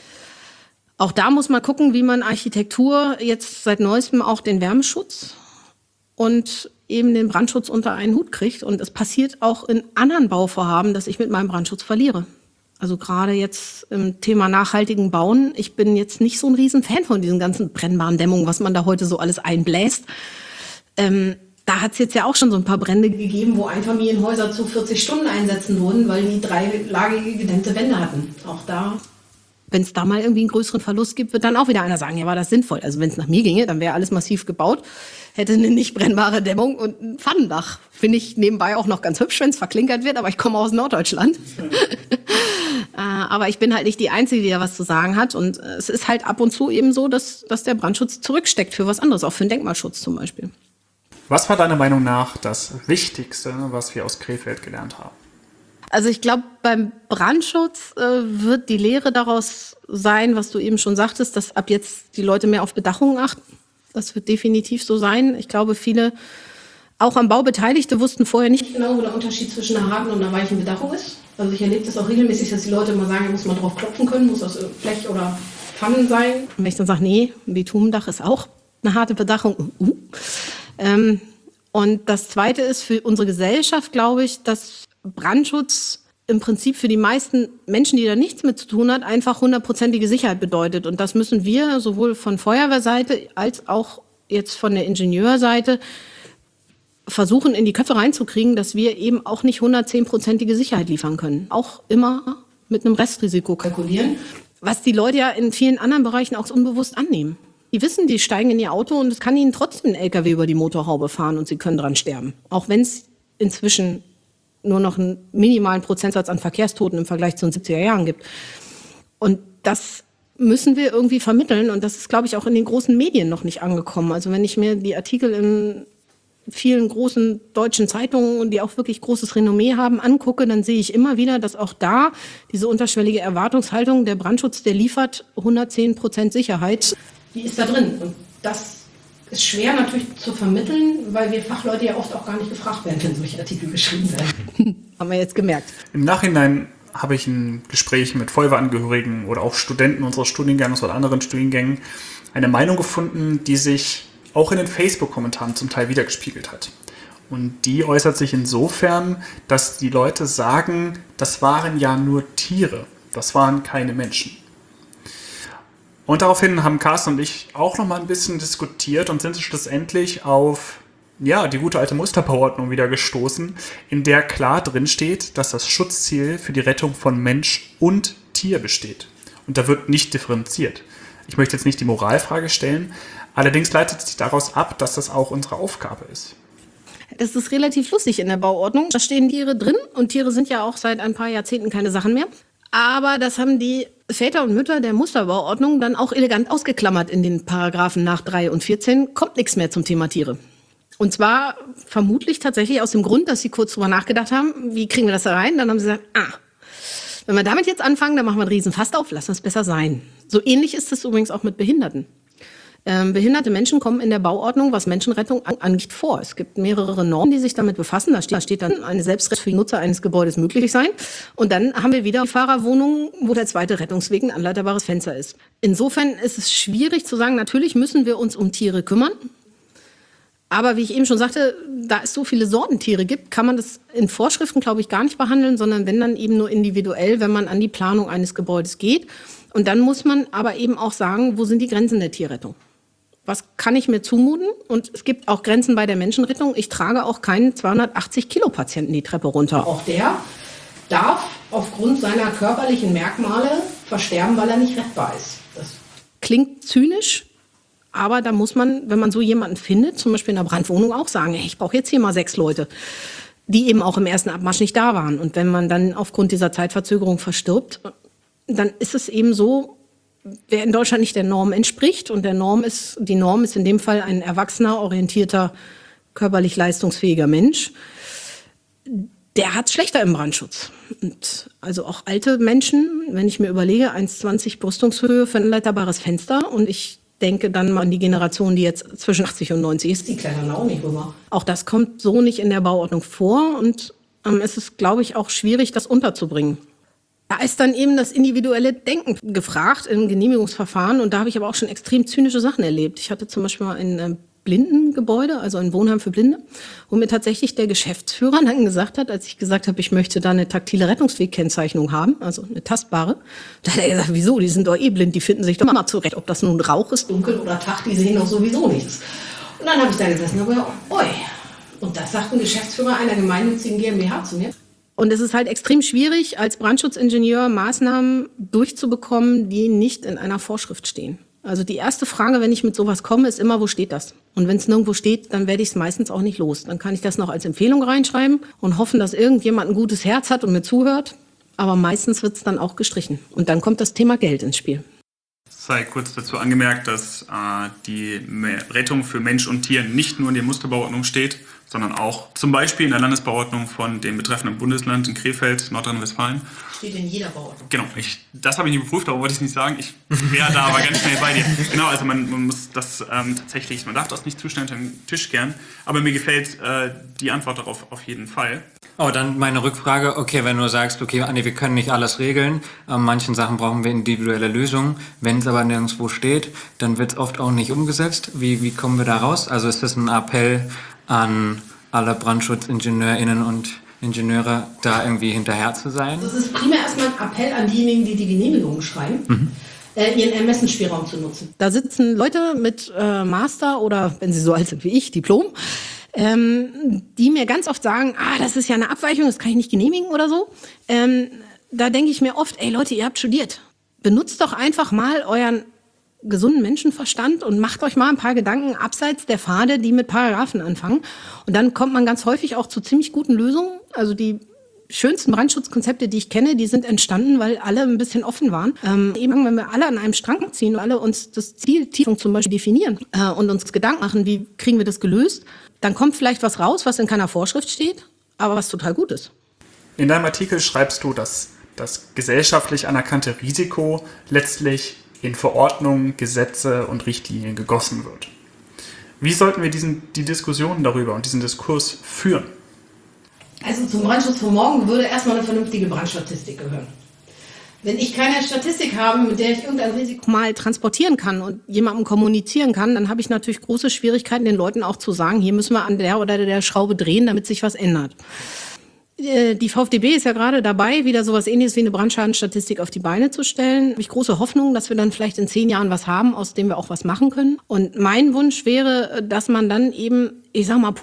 auch da muss man gucken, wie man Architektur jetzt seit Neuestem auch den Wärmeschutz und eben den Brandschutz unter einen Hut kriegt. Und es passiert auch in anderen Bauvorhaben, dass ich mit meinem Brandschutz verliere. Also gerade jetzt im Thema nachhaltigen Bauen. Ich bin jetzt nicht so ein Riesenfan von diesen ganzen brennbaren Dämmungen, was man da heute so alles einbläst. Ähm, da hat es jetzt ja auch schon so ein paar Brände gegeben, wo Einfamilienhäuser zu vierzig Stunden einsetzen wurden, weil die dreilagige gedämmte Wände hatten. Auch da, wenn es da mal irgendwie einen größeren Verlust gibt, wird dann auch wieder einer sagen, ja, war das sinnvoll. Also wenn es nach mir ginge, dann wäre alles massiv gebaut, hätte eine nicht brennbare Dämmung und ein Pfannendach. Finde ich nebenbei auch noch ganz hübsch, wenn es verklinkert wird, aber ich komme aus Norddeutschland. Aber ich bin halt nicht die Einzige, die da was zu sagen hat. Und es ist halt ab und zu eben so, dass, dass der Brandschutz zurücksteckt für was anderes, auch für den Denkmalschutz zum Beispiel. Was war deiner Meinung nach das Wichtigste, was wir aus Krefeld gelernt haben? Also ich glaube, beim Brandschutz äh, wird die Lehre daraus sein, was du eben schon sagtest, dass ab jetzt die Leute mehr auf Bedachungen achten. Das wird definitiv so sein. Ich glaube, viele, auch am Bau Beteiligte, wussten vorher nicht genau, wo der Unterschied zwischen einer harten und einer weichen Bedachung ist. Also ich erlebe das auch regelmäßig, dass die Leute immer sagen, muss man drauf klopfen können, muss das Blech oder Pfannen sein. Und wenn ich dann sage, nee, ein Bitumendach ist auch eine harte Bedachung. Uh. Ähm, und das Zweite ist für unsere Gesellschaft, glaube ich, dass Brandschutz im Prinzip für die meisten Menschen, die da nichts mit zu tun hat, einfach hundertprozentige Sicherheit bedeutet. Und das müssen wir sowohl von Feuerwehrseite als auch jetzt von der Ingenieurseite versuchen, in die Köpfe reinzukriegen, dass wir eben auch nicht hundertzehnprozentige Sicherheit liefern können. Auch immer mit einem Restrisiko kalkulieren, was die Leute ja in vielen anderen Bereichen auch unbewusst annehmen. Die wissen, die steigen in ihr Auto und es kann ihnen trotzdem ein L K W über die Motorhaube fahren und sie können dran sterben. Auch wenn es inzwischen nur noch einen minimalen Prozentsatz an Verkehrstoten im Vergleich zu den siebziger Jahren gibt. Und das müssen wir irgendwie vermitteln und das ist, glaube ich, auch in den großen Medien noch nicht angekommen. Also wenn ich mir die Artikel in vielen großen deutschen Zeitungen, die auch wirklich großes Renommee haben, angucke, dann sehe ich immer wieder, dass auch da diese unterschwellige Erwartungshaltung, der Brandschutz, der liefert hundertzehn Prozent Sicherheit, die ist da drin. Und das ist schwer natürlich zu vermitteln, weil wir Fachleute ja oft auch gar nicht gefragt werden, wenn solche Artikel geschrieben werden. Haben wir jetzt gemerkt. Im Nachhinein habe ich in Gesprächen mit Feuerwehrangehörigen oder auch Studenten unseres Studiengangs oder anderen Studiengängen eine Meinung gefunden, die sich auch in den Facebook-Kommentaren zum Teil wiedergespiegelt hat. Und die äußert sich insofern, dass die Leute sagen, das waren ja nur Tiere, das waren keine Menschen. Und daraufhin haben Carsten und ich auch noch mal ein bisschen diskutiert und sind schlussendlich auf ja, die gute alte Musterbauordnung wieder gestoßen, in der klar drin steht, dass das Schutzziel für die Rettung von Mensch und Tier besteht. Und da wird nicht differenziert. Ich möchte jetzt nicht die Moralfrage stellen, allerdings leitet sich daraus ab, dass das auch unsere Aufgabe ist. Das ist relativ lustig in der Bauordnung. Da stehen Tiere drin und Tiere sind ja auch seit ein paar Jahrzehnten keine Sachen mehr. Aber das haben die Väter und Mütter der Musterbauordnung dann auch elegant ausgeklammert in den Paragraphen nach drei und vierzehn. Kommt nichts mehr zum Thema Tiere. Und zwar vermutlich tatsächlich aus dem Grund, dass sie kurz drüber nachgedacht haben, wie kriegen wir das da rein? Dann haben sie gesagt, ah, wenn wir damit jetzt anfangen, dann machen wir einen riesen Fass auf, lassen wir es besser sein. So ähnlich ist es übrigens auch mit Behinderten. Ähm, behinderte Menschen kommen in der Bauordnung, was Menschenrettung angeht, nicht vor. Es gibt mehrere Normen, die sich damit befassen. Da steht, da steht dann, eine Selbstrettung für die Nutzer eines Gebäudes möglich sein. Und dann haben wir wieder die Fahrerwohnungen, wo der zweite Rettungsweg ein anleiterbares Fenster ist. Insofern ist es schwierig zu sagen, natürlich müssen wir uns um Tiere kümmern. Aber wie ich eben schon sagte, da es so viele Sorten Tiere gibt, kann man das in Vorschriften, glaube ich, gar nicht behandeln, sondern wenn dann eben nur individuell, wenn man an die Planung eines Gebäudes geht. Und dann muss man aber eben auch sagen, wo sind die Grenzen der Tierrettung? Was kann ich mir zumuten? Und es gibt auch Grenzen bei der Menschenrettung. Ich trage auch keinen zweihundertachtzig Kilo Patienten die Treppe runter. Auch der darf aufgrund seiner körperlichen Merkmale versterben, weil er nicht rettbar ist. Das klingt zynisch, aber da muss man, wenn man so jemanden findet, zum Beispiel in der Brandwohnung auch sagen, hey, ich brauche jetzt hier mal sechs Leute, die eben auch im ersten Abmarsch nicht da waren. Und wenn man dann aufgrund dieser Zeitverzögerung verstirbt, dann ist es eben so, wer in Deutschland nicht der Norm entspricht, und der Norm ist, die Norm ist in dem Fall ein erwachsener, orientierter, körperlich leistungsfähiger Mensch, der hat schlechter im Brandschutz. Und also auch alte Menschen, wenn ich mir überlege, eins Komma zwanzig Brüstungshöhe für ein leiterbares Fenster, und ich denke dann mal an die Generation, die jetzt zwischen achtzig und neunzig ist, die klettern auch nicht rüber. Auch das kommt so nicht in der Bauordnung vor, und ähm, es ist, glaube ich, auch schwierig, das unterzubringen. Da ist dann eben das individuelle Denken gefragt im Genehmigungsverfahren, und da habe ich aber auch schon extrem zynische Sachen erlebt. Ich hatte zum Beispiel mal ein Blindengebäude, also ein Wohnheim für Blinde, wo mir tatsächlich der Geschäftsführer dann gesagt hat, als ich gesagt habe, ich möchte da eine taktile Rettungswegkennzeichnung haben, also eine tastbare, da hat er gesagt, wieso, die sind doch eh blind, die finden sich doch mal zurecht, ob das nun Rauch ist, dunkel oder Tag, die sehen doch sowieso nichts. Und dann habe ich da gesessen und habe gedacht, oi, und das sagt ein Geschäftsführer einer gemeinnützigen GmbH zu mir. Und es ist halt extrem schwierig, als Brandschutzingenieur Maßnahmen durchzubekommen, die nicht in einer Vorschrift stehen. Also die erste Frage, wenn ich mit sowas komme, ist immer, wo steht das? Und wenn es nirgendwo steht, dann werde ich es meistens auch nicht los. Dann kann ich das noch als Empfehlung reinschreiben und hoffen, dass irgendjemand ein gutes Herz hat und mir zuhört. Aber meistens wird es dann auch gestrichen. Und dann kommt das Thema Geld ins Spiel. Es sei kurz dazu angemerkt, dass äh, die Rettung für Mensch und Tier nicht nur in der Musterbauordnung steht, sondern auch zum Beispiel in der Landesbauordnung von dem betreffenden Bundesland in Krefeld, Nordrhein-Westfalen. Steht in jeder Bauordnung. Genau, ich, das habe ich nicht geprüft, aber wollte ich es nicht sagen. Ich wäre da aber ganz schnell bei dir. Genau, also man, man muss das ähm, tatsächlich, man darf das nicht zu schnell unter den Tisch kehren, aber mir gefällt äh, die Antwort darauf auf jeden Fall. Oh, dann meine Rückfrage. Okay, wenn du sagst, okay, Andi, wir können nicht alles regeln, an manchen Sachen brauchen wir individuelle Lösungen. Wenn es aber nirgendwo steht, dann wird es oft auch nicht umgesetzt. Wie, wie kommen wir da raus? Also ist das ein Appell an alle BrandschutzingenieurInnen und Ingenieure, da irgendwie hinterher zu sein? Das ist primär erstmal ein Appell an diejenigen, die die Genehmigungen schreiben, mhm. äh, ihren Ermessensspielraum zu nutzen. Da sitzen Leute mit äh, Master oder, wenn sie so alt sind wie ich, Diplom, ähm, die mir ganz oft sagen, ah, das ist ja eine Abweichung, das kann ich nicht genehmigen oder so. Ähm, da denke ich mir oft, ey Leute, ihr habt studiert. Benutzt doch einfach mal euren gesunden Menschenverstand und macht euch mal ein paar Gedanken abseits der Pfade, die mit Paragraphen anfangen. Und dann kommt man ganz häufig auch zu ziemlich guten Lösungen. Also die schönsten Brandschutzkonzepte, die ich kenne, die sind entstanden, weil alle ein bisschen offen waren. Ähm, eben, wenn wir alle an einem Strang ziehen und alle uns das Ziel Tiefung zum Beispiel definieren äh, und uns Gedanken machen, wie kriegen wir das gelöst, dann kommt vielleicht was raus, was in keiner Vorschrift steht, aber was total gut ist. In deinem Artikel schreibst du, dass das gesellschaftlich anerkannte Risiko letztlich in Verordnungen, Gesetze und Richtlinien gegossen wird. Wie sollten wir diesen, die Diskussion darüber und diesen Diskurs führen? Also zum Brandschutz von morgen würde erstmal eine vernünftige Brandstatistik gehören. Wenn ich keine Statistik habe, mit der ich irgendein Risiko mal transportieren kann und jemandem kommunizieren kann, dann habe ich natürlich große Schwierigkeiten, den Leuten auch zu sagen, hier müssen wir an der oder der Schraube drehen, damit sich was ändert. Die V f D B ist ja gerade dabei, wieder sowas Ähnliches wie eine Brandschadenstatistik auf die Beine zu stellen. Da habe ich große Hoffnung, dass wir dann vielleicht in zehn Jahren was haben, aus dem wir auch was machen können. Und mein Wunsch wäre, dass man dann eben, ich sag mal,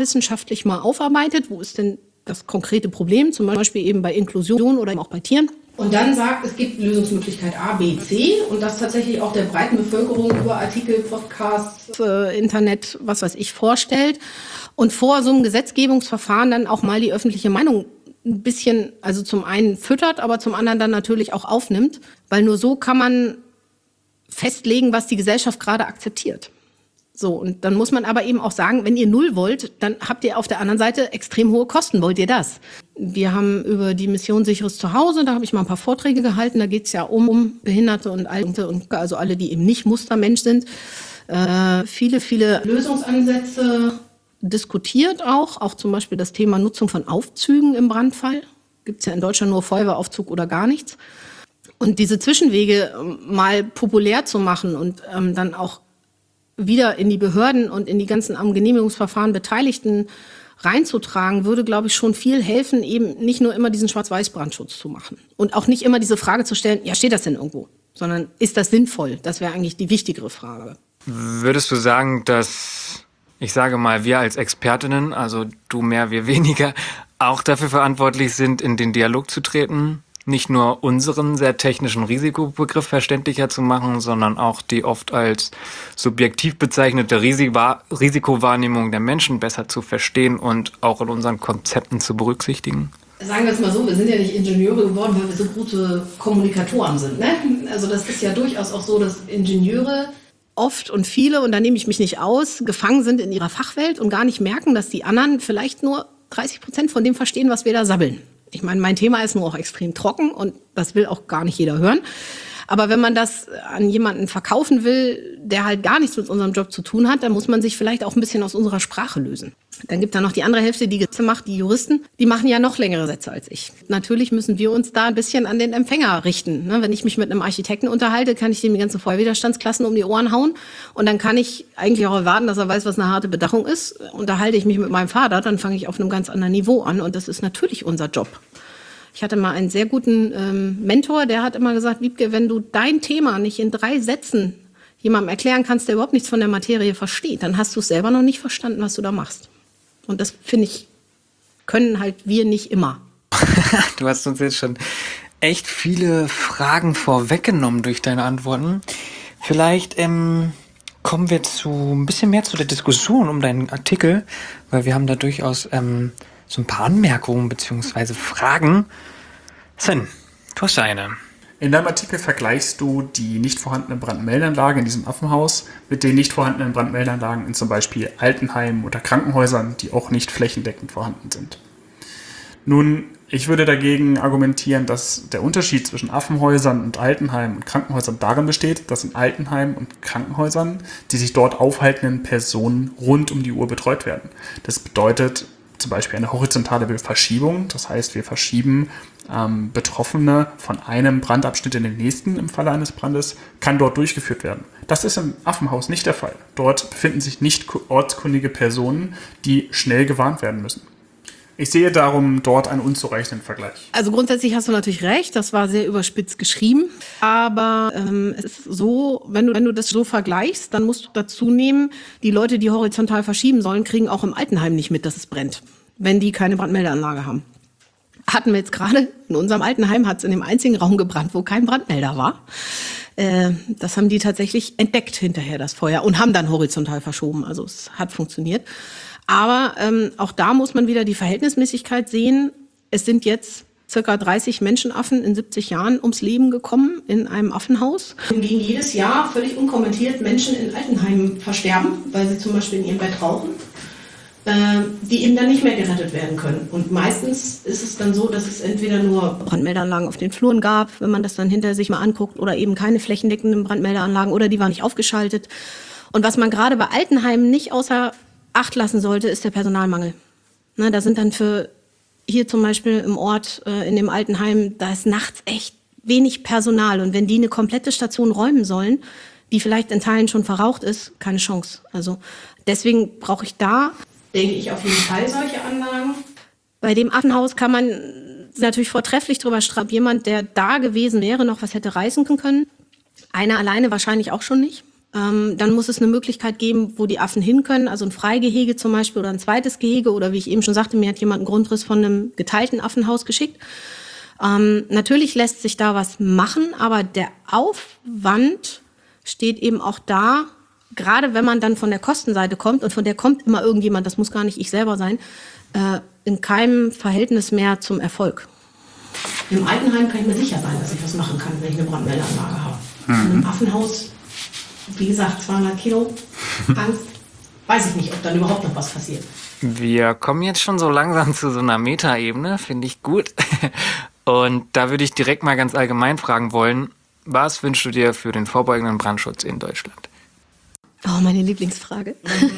popularwissenschaftlich mal aufarbeitet. Wo ist denn das konkrete Problem? Zum Beispiel eben bei Inklusion oder eben auch bei Tieren. Und dann sagt, es gibt Lösungsmöglichkeit A, B, C und das tatsächlich auch der breiten Bevölkerung über Artikel, Podcasts, äh, Internet, was weiß ich, vorstellt. Und vor so einem Gesetzgebungsverfahren dann auch mal die öffentliche Meinung ein bisschen, also zum einen füttert, aber zum anderen dann natürlich auch aufnimmt. Weil nur so kann man festlegen, was die Gesellschaft gerade akzeptiert. So, und dann muss man aber eben auch sagen, wenn ihr null wollt, dann habt ihr auf der anderen Seite extrem hohe Kosten. Wollt ihr das? Wir haben über die Mission Sicheres Zuhause, da habe ich mal ein paar Vorträge gehalten. Da geht es ja um, um Behinderte und Alte, und also alle, die eben nicht Mustermensch sind. Äh, viele, viele Lösungsansätze diskutiert auch. Auch zum Beispiel das Thema Nutzung von Aufzügen im Brandfall. Gibt es ja in Deutschland nur Feuerwehraufzug oder gar nichts. Und diese Zwischenwege mal populär zu machen und ähm, dann auch wieder in die Behörden und in die ganzen am Genehmigungsverfahren Beteiligten reinzutragen, würde, glaube ich, schon viel helfen, eben nicht nur immer diesen Schwarz-Weiß-Brandschutz zu machen. Und auch nicht immer diese Frage zu stellen, ja, steht das denn irgendwo? Sondern ist das sinnvoll? Das wäre eigentlich die wichtigere Frage. Würdest du sagen, dass, ich sage mal, wir als Expertinnen, also du mehr, wir weniger, auch dafür verantwortlich sind, in den Dialog zu treten? Nicht nur unseren sehr technischen Risikobegriff verständlicher zu machen, sondern auch die oft als subjektiv bezeichnete Risikowahrnehmung der Menschen besser zu verstehen und auch in unseren Konzepten zu berücksichtigen? Sagen wir es mal so, wir sind ja nicht Ingenieure geworden, weil wir so gute Kommunikatoren sind. Ne? Also das ist ja durchaus auch so, dass Ingenieure oft und viele, und da nehme ich mich nicht aus, gefangen sind in ihrer Fachwelt und gar nicht merken, dass die anderen vielleicht nur dreißig Prozent von dem verstehen, was wir da sabbeln. Ich meine, mein Thema ist nur auch extrem trocken und das will auch gar nicht jeder hören. Aber wenn man das an jemanden verkaufen will, der halt gar nichts mit unserem Job zu tun hat, dann muss man sich vielleicht auch ein bisschen aus unserer Sprache lösen. Dann gibt es da noch die andere Hälfte, die Gesetze macht, die Juristen, die machen ja noch längere Sätze als ich. Natürlich müssen wir uns da ein bisschen an den Empfänger richten. Wenn ich mich mit einem Architekten unterhalte, kann ich dem die ganzen Feuerwiderstandsklassen um die Ohren hauen. Und dann kann ich eigentlich auch erwarten, dass er weiß, was eine harte Bedachung ist. Unterhalte ich mich mit meinem Vater, dann fange ich auf einem ganz anderen Niveau an. Und das ist natürlich unser Job. Ich hatte mal einen sehr guten ähm, Mentor, der hat immer gesagt, Wiebke, wenn du dein Thema nicht in drei Sätzen jemandem erklären kannst, der überhaupt nichts von der Materie versteht, dann hast du es selber noch nicht verstanden, was du da machst. Und das, finde ich, können halt wir nicht immer. Du hast uns jetzt schon echt viele Fragen vorweggenommen durch deine Antworten. Vielleicht ähm, kommen wir zu ein bisschen mehr zu der Diskussion um deinen Artikel, weil wir haben da durchaus ähm, so ein paar Anmerkungen bzw. Fragen. Sven, du hast eine. In deinem Artikel vergleichst du die nicht vorhandene Brandmeldeanlage in diesem Affenhaus mit den nicht vorhandenen Brandmeldeanlagen in zum Beispiel Altenheimen oder Krankenhäusern, die auch nicht flächendeckend vorhanden sind. Nun, ich würde dagegen argumentieren, dass der Unterschied zwischen Affenhäusern und Altenheimen und Krankenhäusern darin besteht, dass in Altenheimen und Krankenhäusern die sich dort aufhaltenden Personen rund um die Uhr betreut werden. Das bedeutet zum Beispiel eine horizontale Verschiebung. Das heißt, wir verschieben ähm, Betroffene von einem Brandabschnitt in den nächsten im Falle eines Brandes, kann dort durchgeführt werden. Das ist im Affenhaus nicht der Fall. Dort befinden sich nicht ortskundige Personen, die schnell gewarnt werden müssen. Ich sehe darum dort einen unzureichenden Vergleich. Also grundsätzlich hast du natürlich recht, das war sehr überspitzt geschrieben. Aber ähm, es ist so, wenn du, wenn du das so vergleichst, dann musst du dazu nehmen, die Leute, die horizontal verschieben sollen, kriegen auch im Altenheim nicht mit, dass es brennt, wenn die keine Brandmeldeanlage haben. Hatten wir jetzt gerade, in unserem Altenheim hat es in dem einzigen Raum gebrannt, wo kein Brandmelder war. Äh, das haben die tatsächlich entdeckt hinterher, das Feuer, und haben dann horizontal verschoben. Also es hat funktioniert. Aber ähm, auch da muss man wieder die Verhältnismäßigkeit sehen. Es sind jetzt circa dreißig Menschenaffen in siebzig Jahren ums Leben gekommen in einem Affenhaus. Hingegen jedes Jahr völlig unkommentiert Menschen in Altenheimen versterben, weil sie zum Beispiel in ihrem Bett rauchen, äh, die eben dann nicht mehr gerettet werden können. Und meistens ist es dann so, dass es entweder nur Brandmeldeanlagen auf den Fluren gab, wenn man das dann hinter sich mal anguckt, oder eben keine flächendeckenden Brandmeldeanlagen oder die waren nicht aufgeschaltet. Und was man gerade bei Altenheimen nicht außer Acht lassen sollte, ist der Personalmangel. Na, da sind dann für hier zum Beispiel im Ort, äh, in dem Altenheim, da ist nachts echt wenig Personal. Und wenn die eine komplette Station räumen sollen, die vielleicht in Teilen schon verraucht ist, keine Chance. Also deswegen brauche ich da, denke ich, auf jeden Fall solche Anlagen. Bei dem Affenhaus kann man natürlich vortrefflich drüber streiten. Jemand, der da gewesen wäre, noch was hätte reißen können. Einer alleine wahrscheinlich auch schon nicht. Ähm, dann muss es eine Möglichkeit geben, wo die Affen hin können, also ein Freigehege zum Beispiel oder ein zweites Gehege, oder wie ich eben schon sagte, mir hat jemand einen Grundriss von einem geteilten Affenhaus geschickt, Ähm, natürlich lässt sich da was machen, aber der Aufwand steht eben auch da, gerade wenn man dann von der Kostenseite kommt, und von der kommt immer irgendjemand, das muss gar nicht ich selber sein, äh, in keinem Verhältnis mehr zum Erfolg. Im Altenheim kann ich mir sicher sein, dass ich was machen kann, wenn ich eine Brandmeldeanlage habe. Mhm. In einem Affenhaus, wie gesagt, zweihundert Kilo, Angst, weiß ich nicht, ob dann überhaupt noch was passiert. Wir kommen jetzt schon so langsam zu so einer Metaebene, finde ich gut. Und da würde ich direkt mal ganz allgemein fragen wollen, was wünschst du dir für den vorbeugenden Brandschutz in Deutschland? Oh, meine Lieblingsfrage.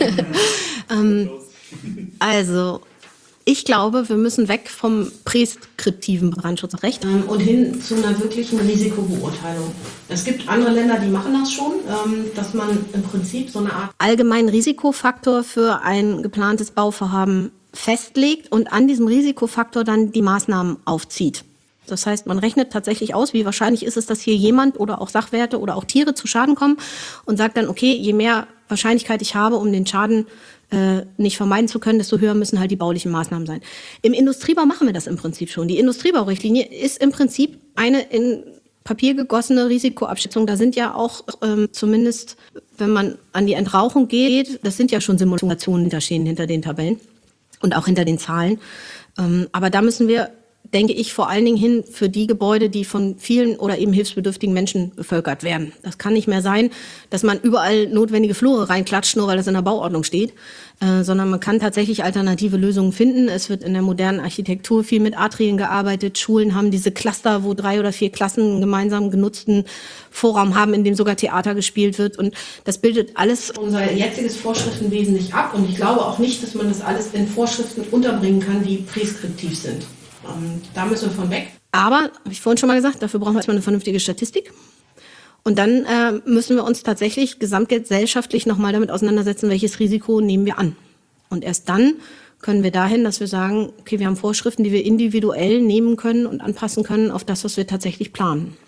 ähm, also, ich glaube, wir müssen weg vom präskriptiven Brandschutzrecht ähm, und hin zu einer wirklichen Risikobeurteilung. Es gibt andere Länder, die machen das schon, ähm, dass man im Prinzip so eine Art allgemeinen Risikofaktor für ein geplantes Bauvorhaben festlegt und an diesem Risikofaktor dann die Maßnahmen aufzieht. Das heißt, man rechnet tatsächlich aus, wie wahrscheinlich ist es, dass hier jemand oder auch Sachwerte oder auch Tiere zu Schaden kommen und sagt dann, okay, je mehr Wahrscheinlichkeit ich habe, um den Schaden äh, nicht vermeiden zu können, desto höher müssen halt die baulichen Maßnahmen sein. Im Industriebau machen wir das im Prinzip schon. Die Industriebaurichtlinie ist im Prinzip eine in Papier gegossene Risikoabschätzung. Da sind ja auch ähm, zumindest, wenn man an die Entrauchung geht, das sind ja schon Simulationen hinterstehen hinter den Tabellen und auch hinter den Zahlen. Ähm, aber da müssen wir, denke ich, vor allen Dingen hin für die Gebäude, die von vielen oder eben hilfsbedürftigen Menschen bevölkert werden. Das kann nicht mehr sein, dass man überall notwendige Flure reinklatscht, nur weil das in der Bauordnung steht, äh, sondern man kann tatsächlich alternative Lösungen finden. Es wird in der modernen Architektur viel mit Atrien gearbeitet. Schulen haben diese Cluster, wo drei oder vier Klassen gemeinsam genutzten Vorraum haben, in dem sogar Theater gespielt wird. Und das bildet alles unser jetziges Vorschriftenwesen nicht ab. Und ich glaube auch nicht, dass man das alles in Vorschriften unterbringen kann, die präskriptiv sind. Da müssen wir von weg. Aber, habe ich vorhin schon mal gesagt, dafür brauchen wir erstmal eine vernünftige Statistik. Und dann äh, müssen wir uns tatsächlich gesamtgesellschaftlich nochmal damit auseinandersetzen, welches Risiko nehmen wir an. Und erst dann können wir dahin, dass wir sagen, okay, wir haben Vorschriften, die wir individuell nehmen können und anpassen können auf das, was wir tatsächlich planen.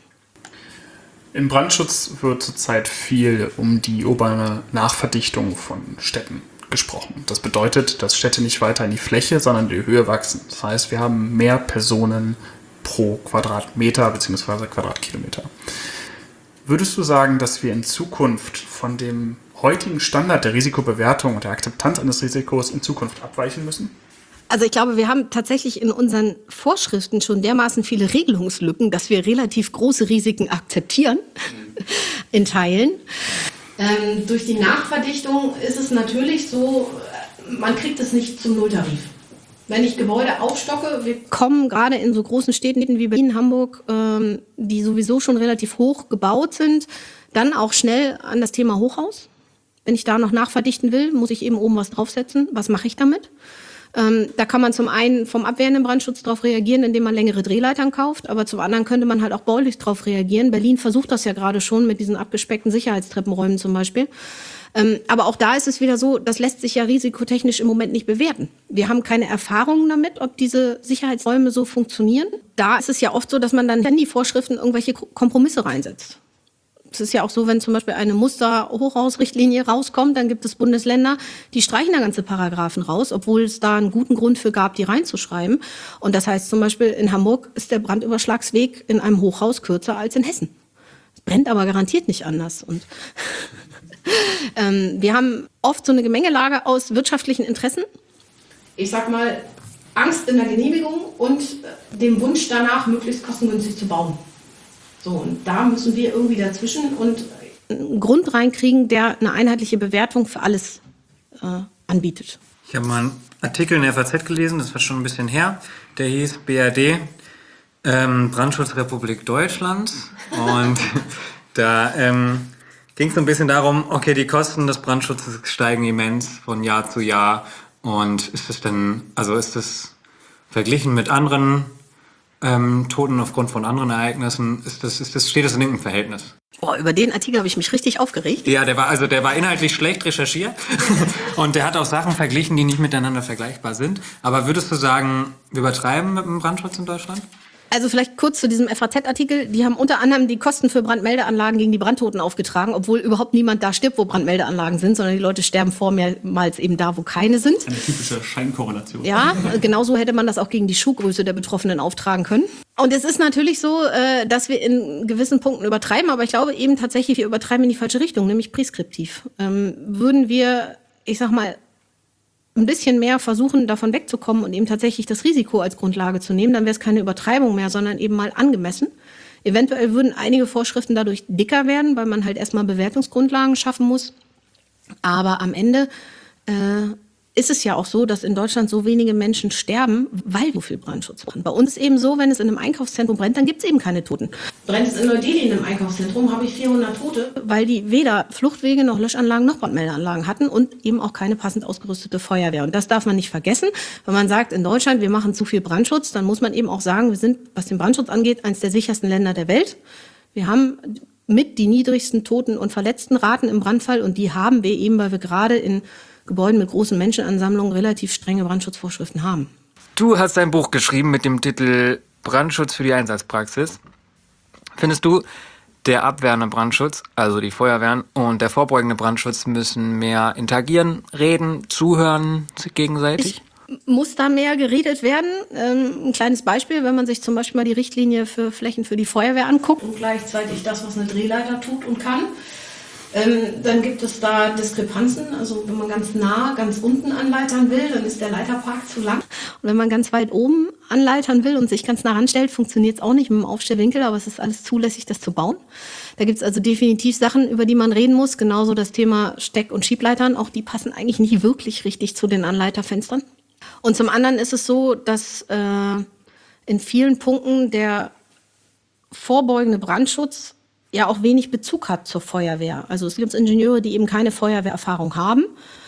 Im Brandschutz wird zurzeit viel um die urbane Nachverdichtung von Städten gesprochen. Das bedeutet, dass Städte nicht weiter in die Fläche, sondern in die Höhe wachsen. Das heißt, wir haben mehr Personen pro Quadratmeter bzw. Quadratkilometer. Würdest du sagen, dass wir in Zukunft von dem heutigen Standard der Risikobewertung und der Akzeptanz eines Risikos in Zukunft abweichen müssen? Also ich glaube, wir haben tatsächlich in unseren Vorschriften schon dermaßen viele Regelungslücken, dass wir relativ große Risiken akzeptieren, mhm. in Teilen. Ähm, durch die Nachverdichtung ist es natürlich so, man kriegt es nicht zum Nulltarif. Wenn ich Gebäude aufstocke, wir kommen gerade in so großen Städten wie Berlin, Hamburg, ähm, die sowieso schon relativ hoch gebaut sind, dann auch schnell an das Thema Hochhaus. Wenn ich da noch nachverdichten will, muss ich eben oben was draufsetzen. Was mache ich damit? Ähm, da kann man zum einen vom abwehrenden Brandschutz darauf reagieren, indem man längere Drehleitern kauft, aber zum anderen könnte man halt auch baulich darauf reagieren. Berlin versucht das ja gerade schon mit diesen abgespeckten Sicherheitstreppenräumen zum Beispiel. Ähm, aber auch da ist es wieder so, das lässt sich ja risikotechnisch im Moment nicht bewerten. Wir haben keine Erfahrungen damit, ob diese Sicherheitsräume so funktionieren. Da ist es ja oft so, dass man dann in die Vorschriften irgendwelche Kompromisse reinsetzt. Es ist ja auch so, wenn zum Beispiel eine Musterhochhausrichtlinie rauskommt, dann gibt es Bundesländer, die streichen da ganze Paragraphen raus, obwohl es da einen guten Grund für gab, die reinzuschreiben. Und das heißt zum Beispiel, in Hamburg ist der Brandüberschlagsweg in einem Hochhaus kürzer als in Hessen. Es brennt aber garantiert nicht anders. Und ähm, wir haben oft so eine Gemengelage aus wirtschaftlichen Interessen. Ich sag mal, Angst in der Genehmigung und dem Wunsch danach, möglichst kostengünstig zu bauen. So, und da müssen wir irgendwie dazwischen und einen Grund reinkriegen, der eine einheitliche Bewertung für alles äh, anbietet. Ich habe mal einen Artikel in der F A Z gelesen, das war schon ein bisschen her, der hieß B R D, ähm, Brandschutzrepublik Deutschland. Und da ähm, ging es so ein bisschen darum, okay, die Kosten des Brandschutzes steigen immens von Jahr zu Jahr. Und ist das denn, also ist das verglichen mit anderen Ähm, Toten aufgrund von anderen Ereignissen, ist das, ist das, steht das in irgendeinem Verhältnis? Boah, über den Artikel habe ich mich richtig aufgeregt. Ja, der war, also der war inhaltlich schlecht recherchiert und der hat auch Sachen verglichen, die nicht miteinander vergleichbar sind. Aber würdest du sagen, wir übertreiben mit dem Brandschutz in Deutschland? Also vielleicht kurz zu diesem F A Z-Artikel. Die haben unter anderem die Kosten für Brandmeldeanlagen gegen die Brandtoten aufgetragen, obwohl überhaupt niemand da stirbt, wo Brandmeldeanlagen sind, sondern die Leute sterben vormehrmals eben da, wo keine sind. Eine typische Scheinkorrelation. Ja, genauso hätte man das auch gegen die Schuhgröße der Betroffenen auftragen können. Und es ist natürlich so, dass wir in gewissen Punkten übertreiben, aber ich glaube eben tatsächlich, wir übertreiben in die falsche Richtung, nämlich preskriptiv. Ähm, würden wir, ich sag mal, ein bisschen mehr versuchen, davon wegzukommen und eben tatsächlich das Risiko als Grundlage zu nehmen, dann wäre es keine Übertreibung mehr, sondern eben mal angemessen. Eventuell würden einige Vorschriften dadurch dicker werden, weil man halt erstmal Bewertungsgrundlagen schaffen muss. Aber am Ende äh, ist es ja auch so, dass in Deutschland so wenige Menschen sterben, weil so viel Brandschutz brennt. Bei uns ist eben so, wenn es in einem Einkaufszentrum brennt, dann gibt es eben keine Toten. Brennt es in Neu-Delhi in einem Einkaufszentrum, habe ich vierhundert Tote, weil die weder Fluchtwege noch Löschanlagen noch Brandmeldeanlagen hatten und eben auch keine passend ausgerüstete Feuerwehr. Und das darf man nicht vergessen. Wenn man sagt, in Deutschland, wir machen zu viel Brandschutz, dann muss man eben auch sagen, wir sind, was den Brandschutz angeht, eines der sichersten Länder der Welt. Wir haben mit die niedrigsten Toten- und Verletztenraten im Brandfall und die haben wir eben, weil wir gerade in Gebäuden mit großen Menschenansammlungen relativ strenge Brandschutzvorschriften haben. Du hast ein Buch geschrieben mit dem Titel Brandschutz für die Einsatzpraxis. Findest du, der abwehrende Brandschutz, also die Feuerwehren, und der vorbeugende Brandschutz müssen mehr interagieren, reden, zuhören gegenseitig? Ich muss da mehr geredet werden? Ähm, ein kleines Beispiel, wenn man sich zum Beispiel mal die Richtlinie für Flächen für die Feuerwehr anguckt und gleichzeitig das, was eine Drehleiter tut und kann. Ähm, dann gibt es da Diskrepanzen. Also wenn man ganz nah, ganz unten anleitern will, dann ist der Leiterpark zu lang. Und wenn man ganz weit oben anleitern will und sich ganz nah ranstellt, funktioniert es auch nicht mit dem Aufstellwinkel, aber es ist alles zulässig, das zu bauen. Da gibt es also definitiv Sachen, über die man reden muss. Genauso das Thema Steck- und Schiebleitern. Auch die passen eigentlich nicht wirklich richtig zu den Anleiterfenstern. Und zum anderen ist es so, dass äh, in vielen Punkten der vorbeugende Brandschutz ja auch wenig Bezug hat zur Feuerwehr. Also es gibt Ingenieure, die eben keine Feuerwehrerfahrung haben.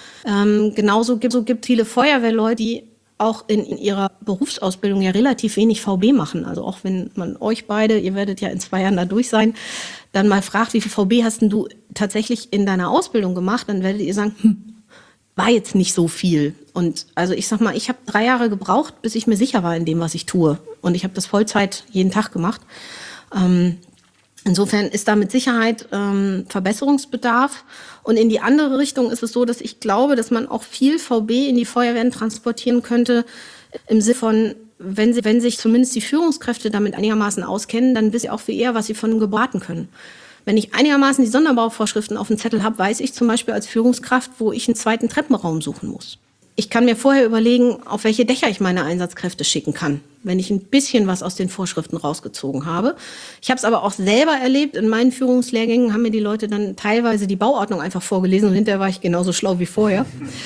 Ähm, genauso gibt es gibt viele Feuerwehrleute, die auch in, in ihrer Berufsausbildung ja relativ wenig V B machen. Also auch wenn man euch beide, ihr werdet ja in zwei Jahren da durch sein, dann mal fragt, wie viel V B hast denn du tatsächlich in deiner Ausbildung gemacht, dann werdet ihr sagen, hm, war jetzt nicht so viel. Und also ich sag mal, ich habe drei Jahre gebraucht, bis ich mir sicher war in dem, was ich tue. Und ich habe das Vollzeit jeden Tag gemacht. Ähm, Insofern ist da mit Sicherheit ähm, Verbesserungsbedarf. Und in die andere Richtung ist es so, dass ich glaube, dass man auch viel V B in die Feuerwehren transportieren könnte, im Sinne von, wenn, sie, wenn sich zumindest die Führungskräfte damit einigermaßen auskennen, dann wissen sie auch viel eher, was sie von gebraten können. Wenn ich einigermaßen die Sonderbauvorschriften auf dem Zettel habe, weiß ich zum Beispiel als Führungskraft, wo ich einen zweiten Treppenraum suchen muss. Ich kann mir vorher überlegen, auf welche Dächer ich meine Einsatzkräfte schicken kann, wenn ich ein bisschen was aus den Vorschriften rausgezogen habe. Ich habe es aber auch selber erlebt. In meinen Führungslehrgängen haben mir die Leute dann teilweise die Bauordnung einfach vorgelesen und hinterher war ich genauso schlau wie vorher.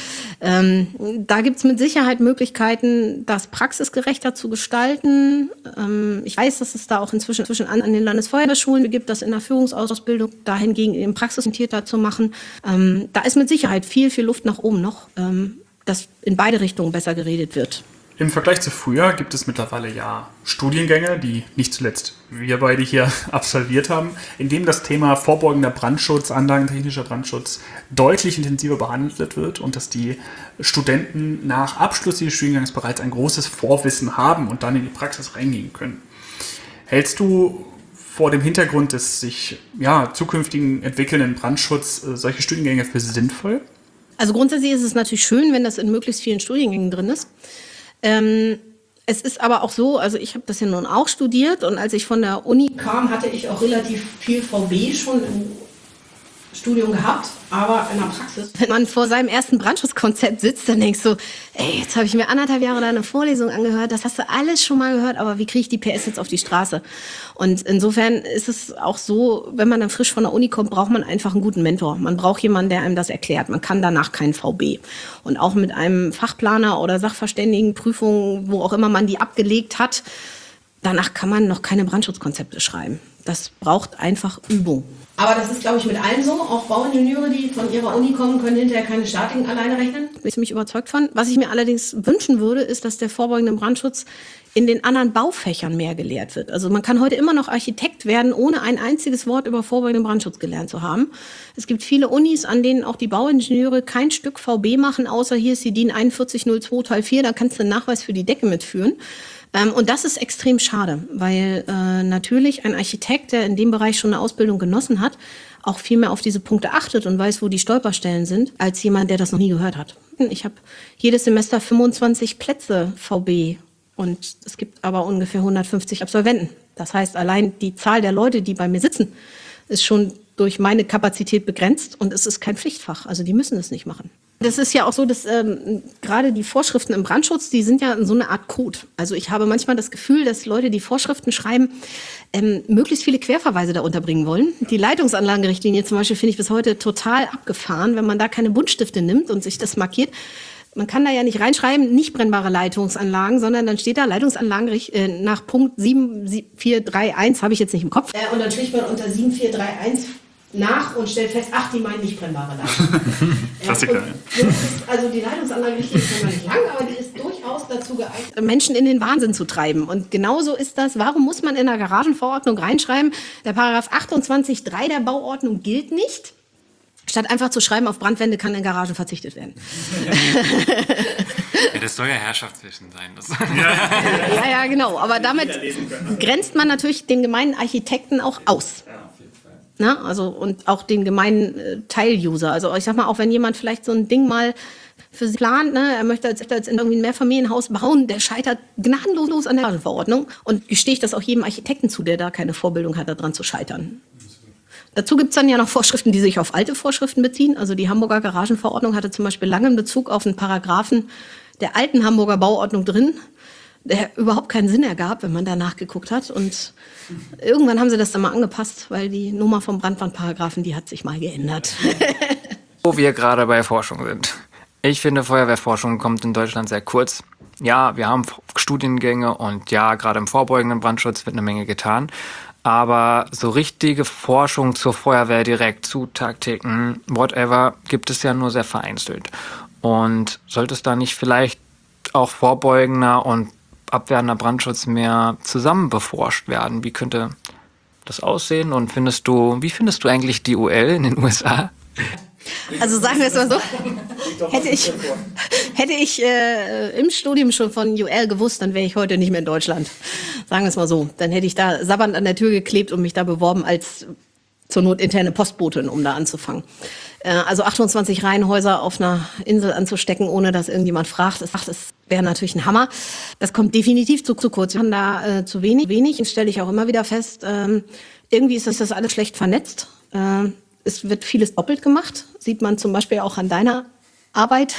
Ähm, da gibt es mit Sicherheit Möglichkeiten, das praxisgerechter zu gestalten. Ähm, ich weiß, dass es da auch inzwischen, inzwischen an, an den Landesfeuerwehrschulen gibt, das in der Führungsausbildung dahingegen eben praxisorientierter zu machen. Ähm, da ist mit Sicherheit viel, viel Luft nach oben noch. Ähm, dass in beide Richtungen besser geredet wird. Im Vergleich zu früher gibt es mittlerweile ja Studiengänge, die nicht zuletzt wir beide hier absolviert haben, in dem das Thema vorbeugender Brandschutz, anlagentechnischer Brandschutz deutlich intensiver behandelt wird und dass die Studenten nach Abschluss dieses Studiengangs bereits ein großes Vorwissen haben und dann in die Praxis reingehen können. Hältst du vor dem Hintergrund des sich ja, zukünftigen entwickelnden Brandschutz äh, solche Studiengänge für sinnvoll? Also grundsätzlich ist es natürlich schön, wenn das in möglichst vielen Studiengängen drin ist. Ähm, es ist aber auch so, also ich habe das ja nun auch studiert und als ich von der Uni kam, hatte ich auch relativ viel V B schon im Studium gehabt, aber in der Praxis. Wenn man vor seinem ersten Brandschutzkonzept sitzt, dann denkst du, ey, jetzt habe ich mir anderthalb Jahre da eine Vorlesung angehört, das hast du alles schon mal gehört, aber wie kriege ich die P S jetzt auf die Straße? Und insofern ist es auch so, wenn man dann frisch von der Uni kommt, braucht man einfach einen guten Mentor. Man braucht jemanden, der einem das erklärt. Man kann danach kein V B. Und auch mit einem Fachplaner oder Sachverständigenprüfung, wo auch immer man die abgelegt hat, danach kann man noch keine Brandschutzkonzepte schreiben. Das braucht einfach Übung. Aber das ist, glaube ich, mit allen so. Auch Bauingenieure, die von ihrer Uni kommen, können hinterher keine Statiken alleine rechnen. Bin ich ziemlich überzeugt von. Was ich mir allerdings wünschen würde, ist, dass der vorbeugende Brandschutz in den anderen Baufächern mehr gelehrt wird. Also man kann heute immer noch Architekt werden, ohne ein einziges Wort über vorbeugenden Brandschutz gelernt zu haben. Es gibt viele Unis, an denen auch die Bauingenieure kein Stück V B machen, außer hier ist die D I N einundvierzig null zwei Teil vier, da kannst du einen Nachweis für die Decke mitführen. Ähm, und das ist extrem schade, weil äh, natürlich ein Architekt, der in dem Bereich schon eine Ausbildung genossen hat, auch viel mehr auf diese Punkte achtet und weiß, wo die Stolperstellen sind, als jemand, der das noch nie gehört hat. Ich habe jedes Semester fünfundzwanzig Plätze V B und es gibt aber ungefähr hundertfünfzig Absolventen. Das heißt, allein die Zahl der Leute, die bei mir sitzen, ist schon durch meine Kapazität begrenzt und es ist kein Pflichtfach. Also die müssen es nicht machen. Das ist ja auch so, dass ähm, gerade die Vorschriften im Brandschutz, die sind ja so eine Art Code. Also ich habe manchmal das Gefühl, dass Leute, die Vorschriften schreiben, ähm, möglichst viele Querverweise da unterbringen wollen. Die Leitungsanlagenrichtlinie zum Beispiel finde ich bis heute total abgefahren, wenn man da keine Buntstifte nimmt und sich das markiert. Man kann da ja nicht reinschreiben, nicht brennbare Leitungsanlagen, sondern dann steht da Leitungsanlagen äh, nach Punkt sieben vier drei eins, habe ich jetzt nicht im Kopf. Äh, und dann schlägt man unter sieben vier drei eins nach und stellt fest, ach, die meinen nicht brennbare Leitung. Klassiker. Ja, ist, also die Leitungsanlagenrichtlinie ist ja nicht lang, aber die ist durchaus dazu geeignet, Menschen in den Wahnsinn zu treiben. Und genauso ist das, warum muss man in der Garagenverordnung reinschreiben, der Paragraph achtundzwanzig Punkt drei der Bauordnung gilt nicht? Statt einfach zu schreiben, auf Brandwände kann in Garagen verzichtet werden. Ja, das soll ja Herrschaftswissen sein. Das Ja, ja, genau. Aber damit grenzt man natürlich den gemeinen Architekten auch aus. Na, also und auch den gemeinen äh, Teil-User. Also ich sag mal, auch wenn jemand vielleicht so ein Ding mal für sich plant, ne, er möchte jetzt, jetzt in irgendwie ein Mehrfamilienhaus bauen, der scheitert gnadenlos an der Garagenverordnung. Und gestehe ich das auch jedem Architekten zu, der da keine Vorbildung hat, daran zu scheitern. Dazu gibt's dann ja noch Vorschriften, die sich auf alte Vorschriften beziehen. Also die Hamburger Garagenverordnung hatte zum Beispiel lange einen Bezug auf einen Paragraphen der alten Hamburger Bauordnung drin, der überhaupt keinen Sinn ergab, wenn man da nachgeguckt hat. Und irgendwann haben sie das dann mal angepasst, weil die Nummer vom Brandwandparagraphen, die hat sich mal geändert. Wo wir gerade bei Forschung sind. Ich finde, Feuerwehrforschung kommt in Deutschland sehr kurz. Ja, wir haben Studiengänge und ja, gerade im vorbeugenden Brandschutz wird eine Menge getan. Aber so richtige Forschung zur Feuerwehr direkt, zu Taktiken, whatever, gibt es ja nur sehr vereinzelt. Und sollte es da nicht vielleicht auch vorbeugender und abwehrender Brandschutz mehr zusammen beforscht werden? Wie könnte das aussehen? Und findest du, wie findest du eigentlich die U L in den U S A? Also sagen wir es mal so, hätte ich, hätte ich äh, im Studium schon von U L gewusst, dann wäre ich heute nicht mehr in Deutschland. Sagen wir es mal so. Dann hätte ich da sabbernd an der Tür geklebt und mich da beworben als zur Not interne Postbotin, um da anzufangen. Äh, also achtundzwanzig Reihenhäuser auf einer Insel anzustecken, ohne dass irgendjemand fragt, das, das wäre natürlich ein Hammer. Das kommt definitiv zu, zu kurz. Wir haben da äh, zu wenig. wenig. Das stelle ich auch immer wieder fest. Ähm, irgendwie ist das, das alles schlecht vernetzt. Äh, Es wird vieles doppelt gemacht. Sieht man zum Beispiel auch an deiner Arbeit.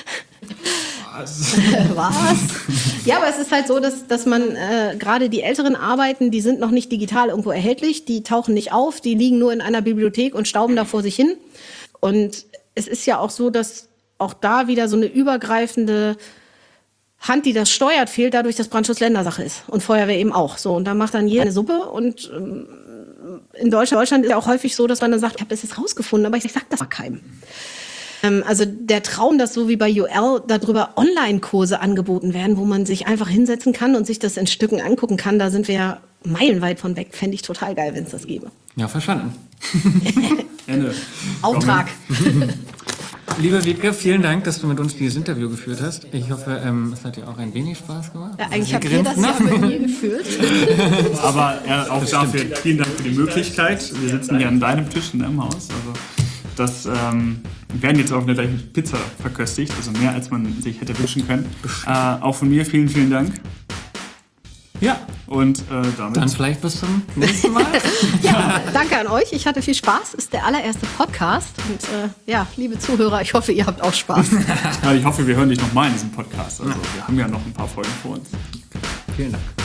Was? Was? Ja, aber es ist halt so, dass, dass man äh, gerade die älteren Arbeiten, die sind noch nicht digital irgendwo erhältlich, die tauchen nicht auf, die liegen nur in einer Bibliothek und stauben da vor sich hin. Und es ist ja auch so, dass auch da wieder so eine übergreifende Hand, die das steuert, fehlt, dadurch, dass Brandschutz Ländersache ist. Und Feuerwehr eben auch. So, und da macht dann jeder eine Suppe und ähm, in Deutschland, Deutschland ist ja auch häufig so, dass man dann sagt, ich habe das jetzt rausgefunden, aber ich sage das mal keinem. Ähm, also der Traum, dass so wie bei U L darüber Online-Kurse angeboten werden, wo man sich einfach hinsetzen kann und sich das in Stücken angucken kann, da sind wir ja meilenweit von weg. Fände ich total geil, wenn es das gäbe. Ja, verstanden. Ende. Auftrag. Liebe Wiebke, vielen Dank, dass du mit uns dieses Interview geführt hast. Ich hoffe, ähm, es hat dir auch ein wenig Spaß gemacht. Ja, eigentlich habt ihr das ja mit mir geführt. Aber ja, auch dafür vielen Dank für die Möglichkeit. Wir sitzen hier an deinem Tisch ne, im Haus. Also das ähm, werden jetzt auch gleich mit Pizza verköstigt, also mehr als man sich hätte wünschen können. Äh, auch von mir vielen, vielen Dank. Ja, und äh, damit... Dann vielleicht bis zum nächsten Mal. Ja, danke an euch. Ich hatte viel Spaß. Ist der allererste Podcast. Und äh, ja, liebe Zuhörer, ich hoffe, ihr habt auch Spaß. Ja, ich hoffe, wir hören dich nochmal in diesem Podcast. Also wir haben ja noch ein paar Folgen vor uns. Vielen Dank.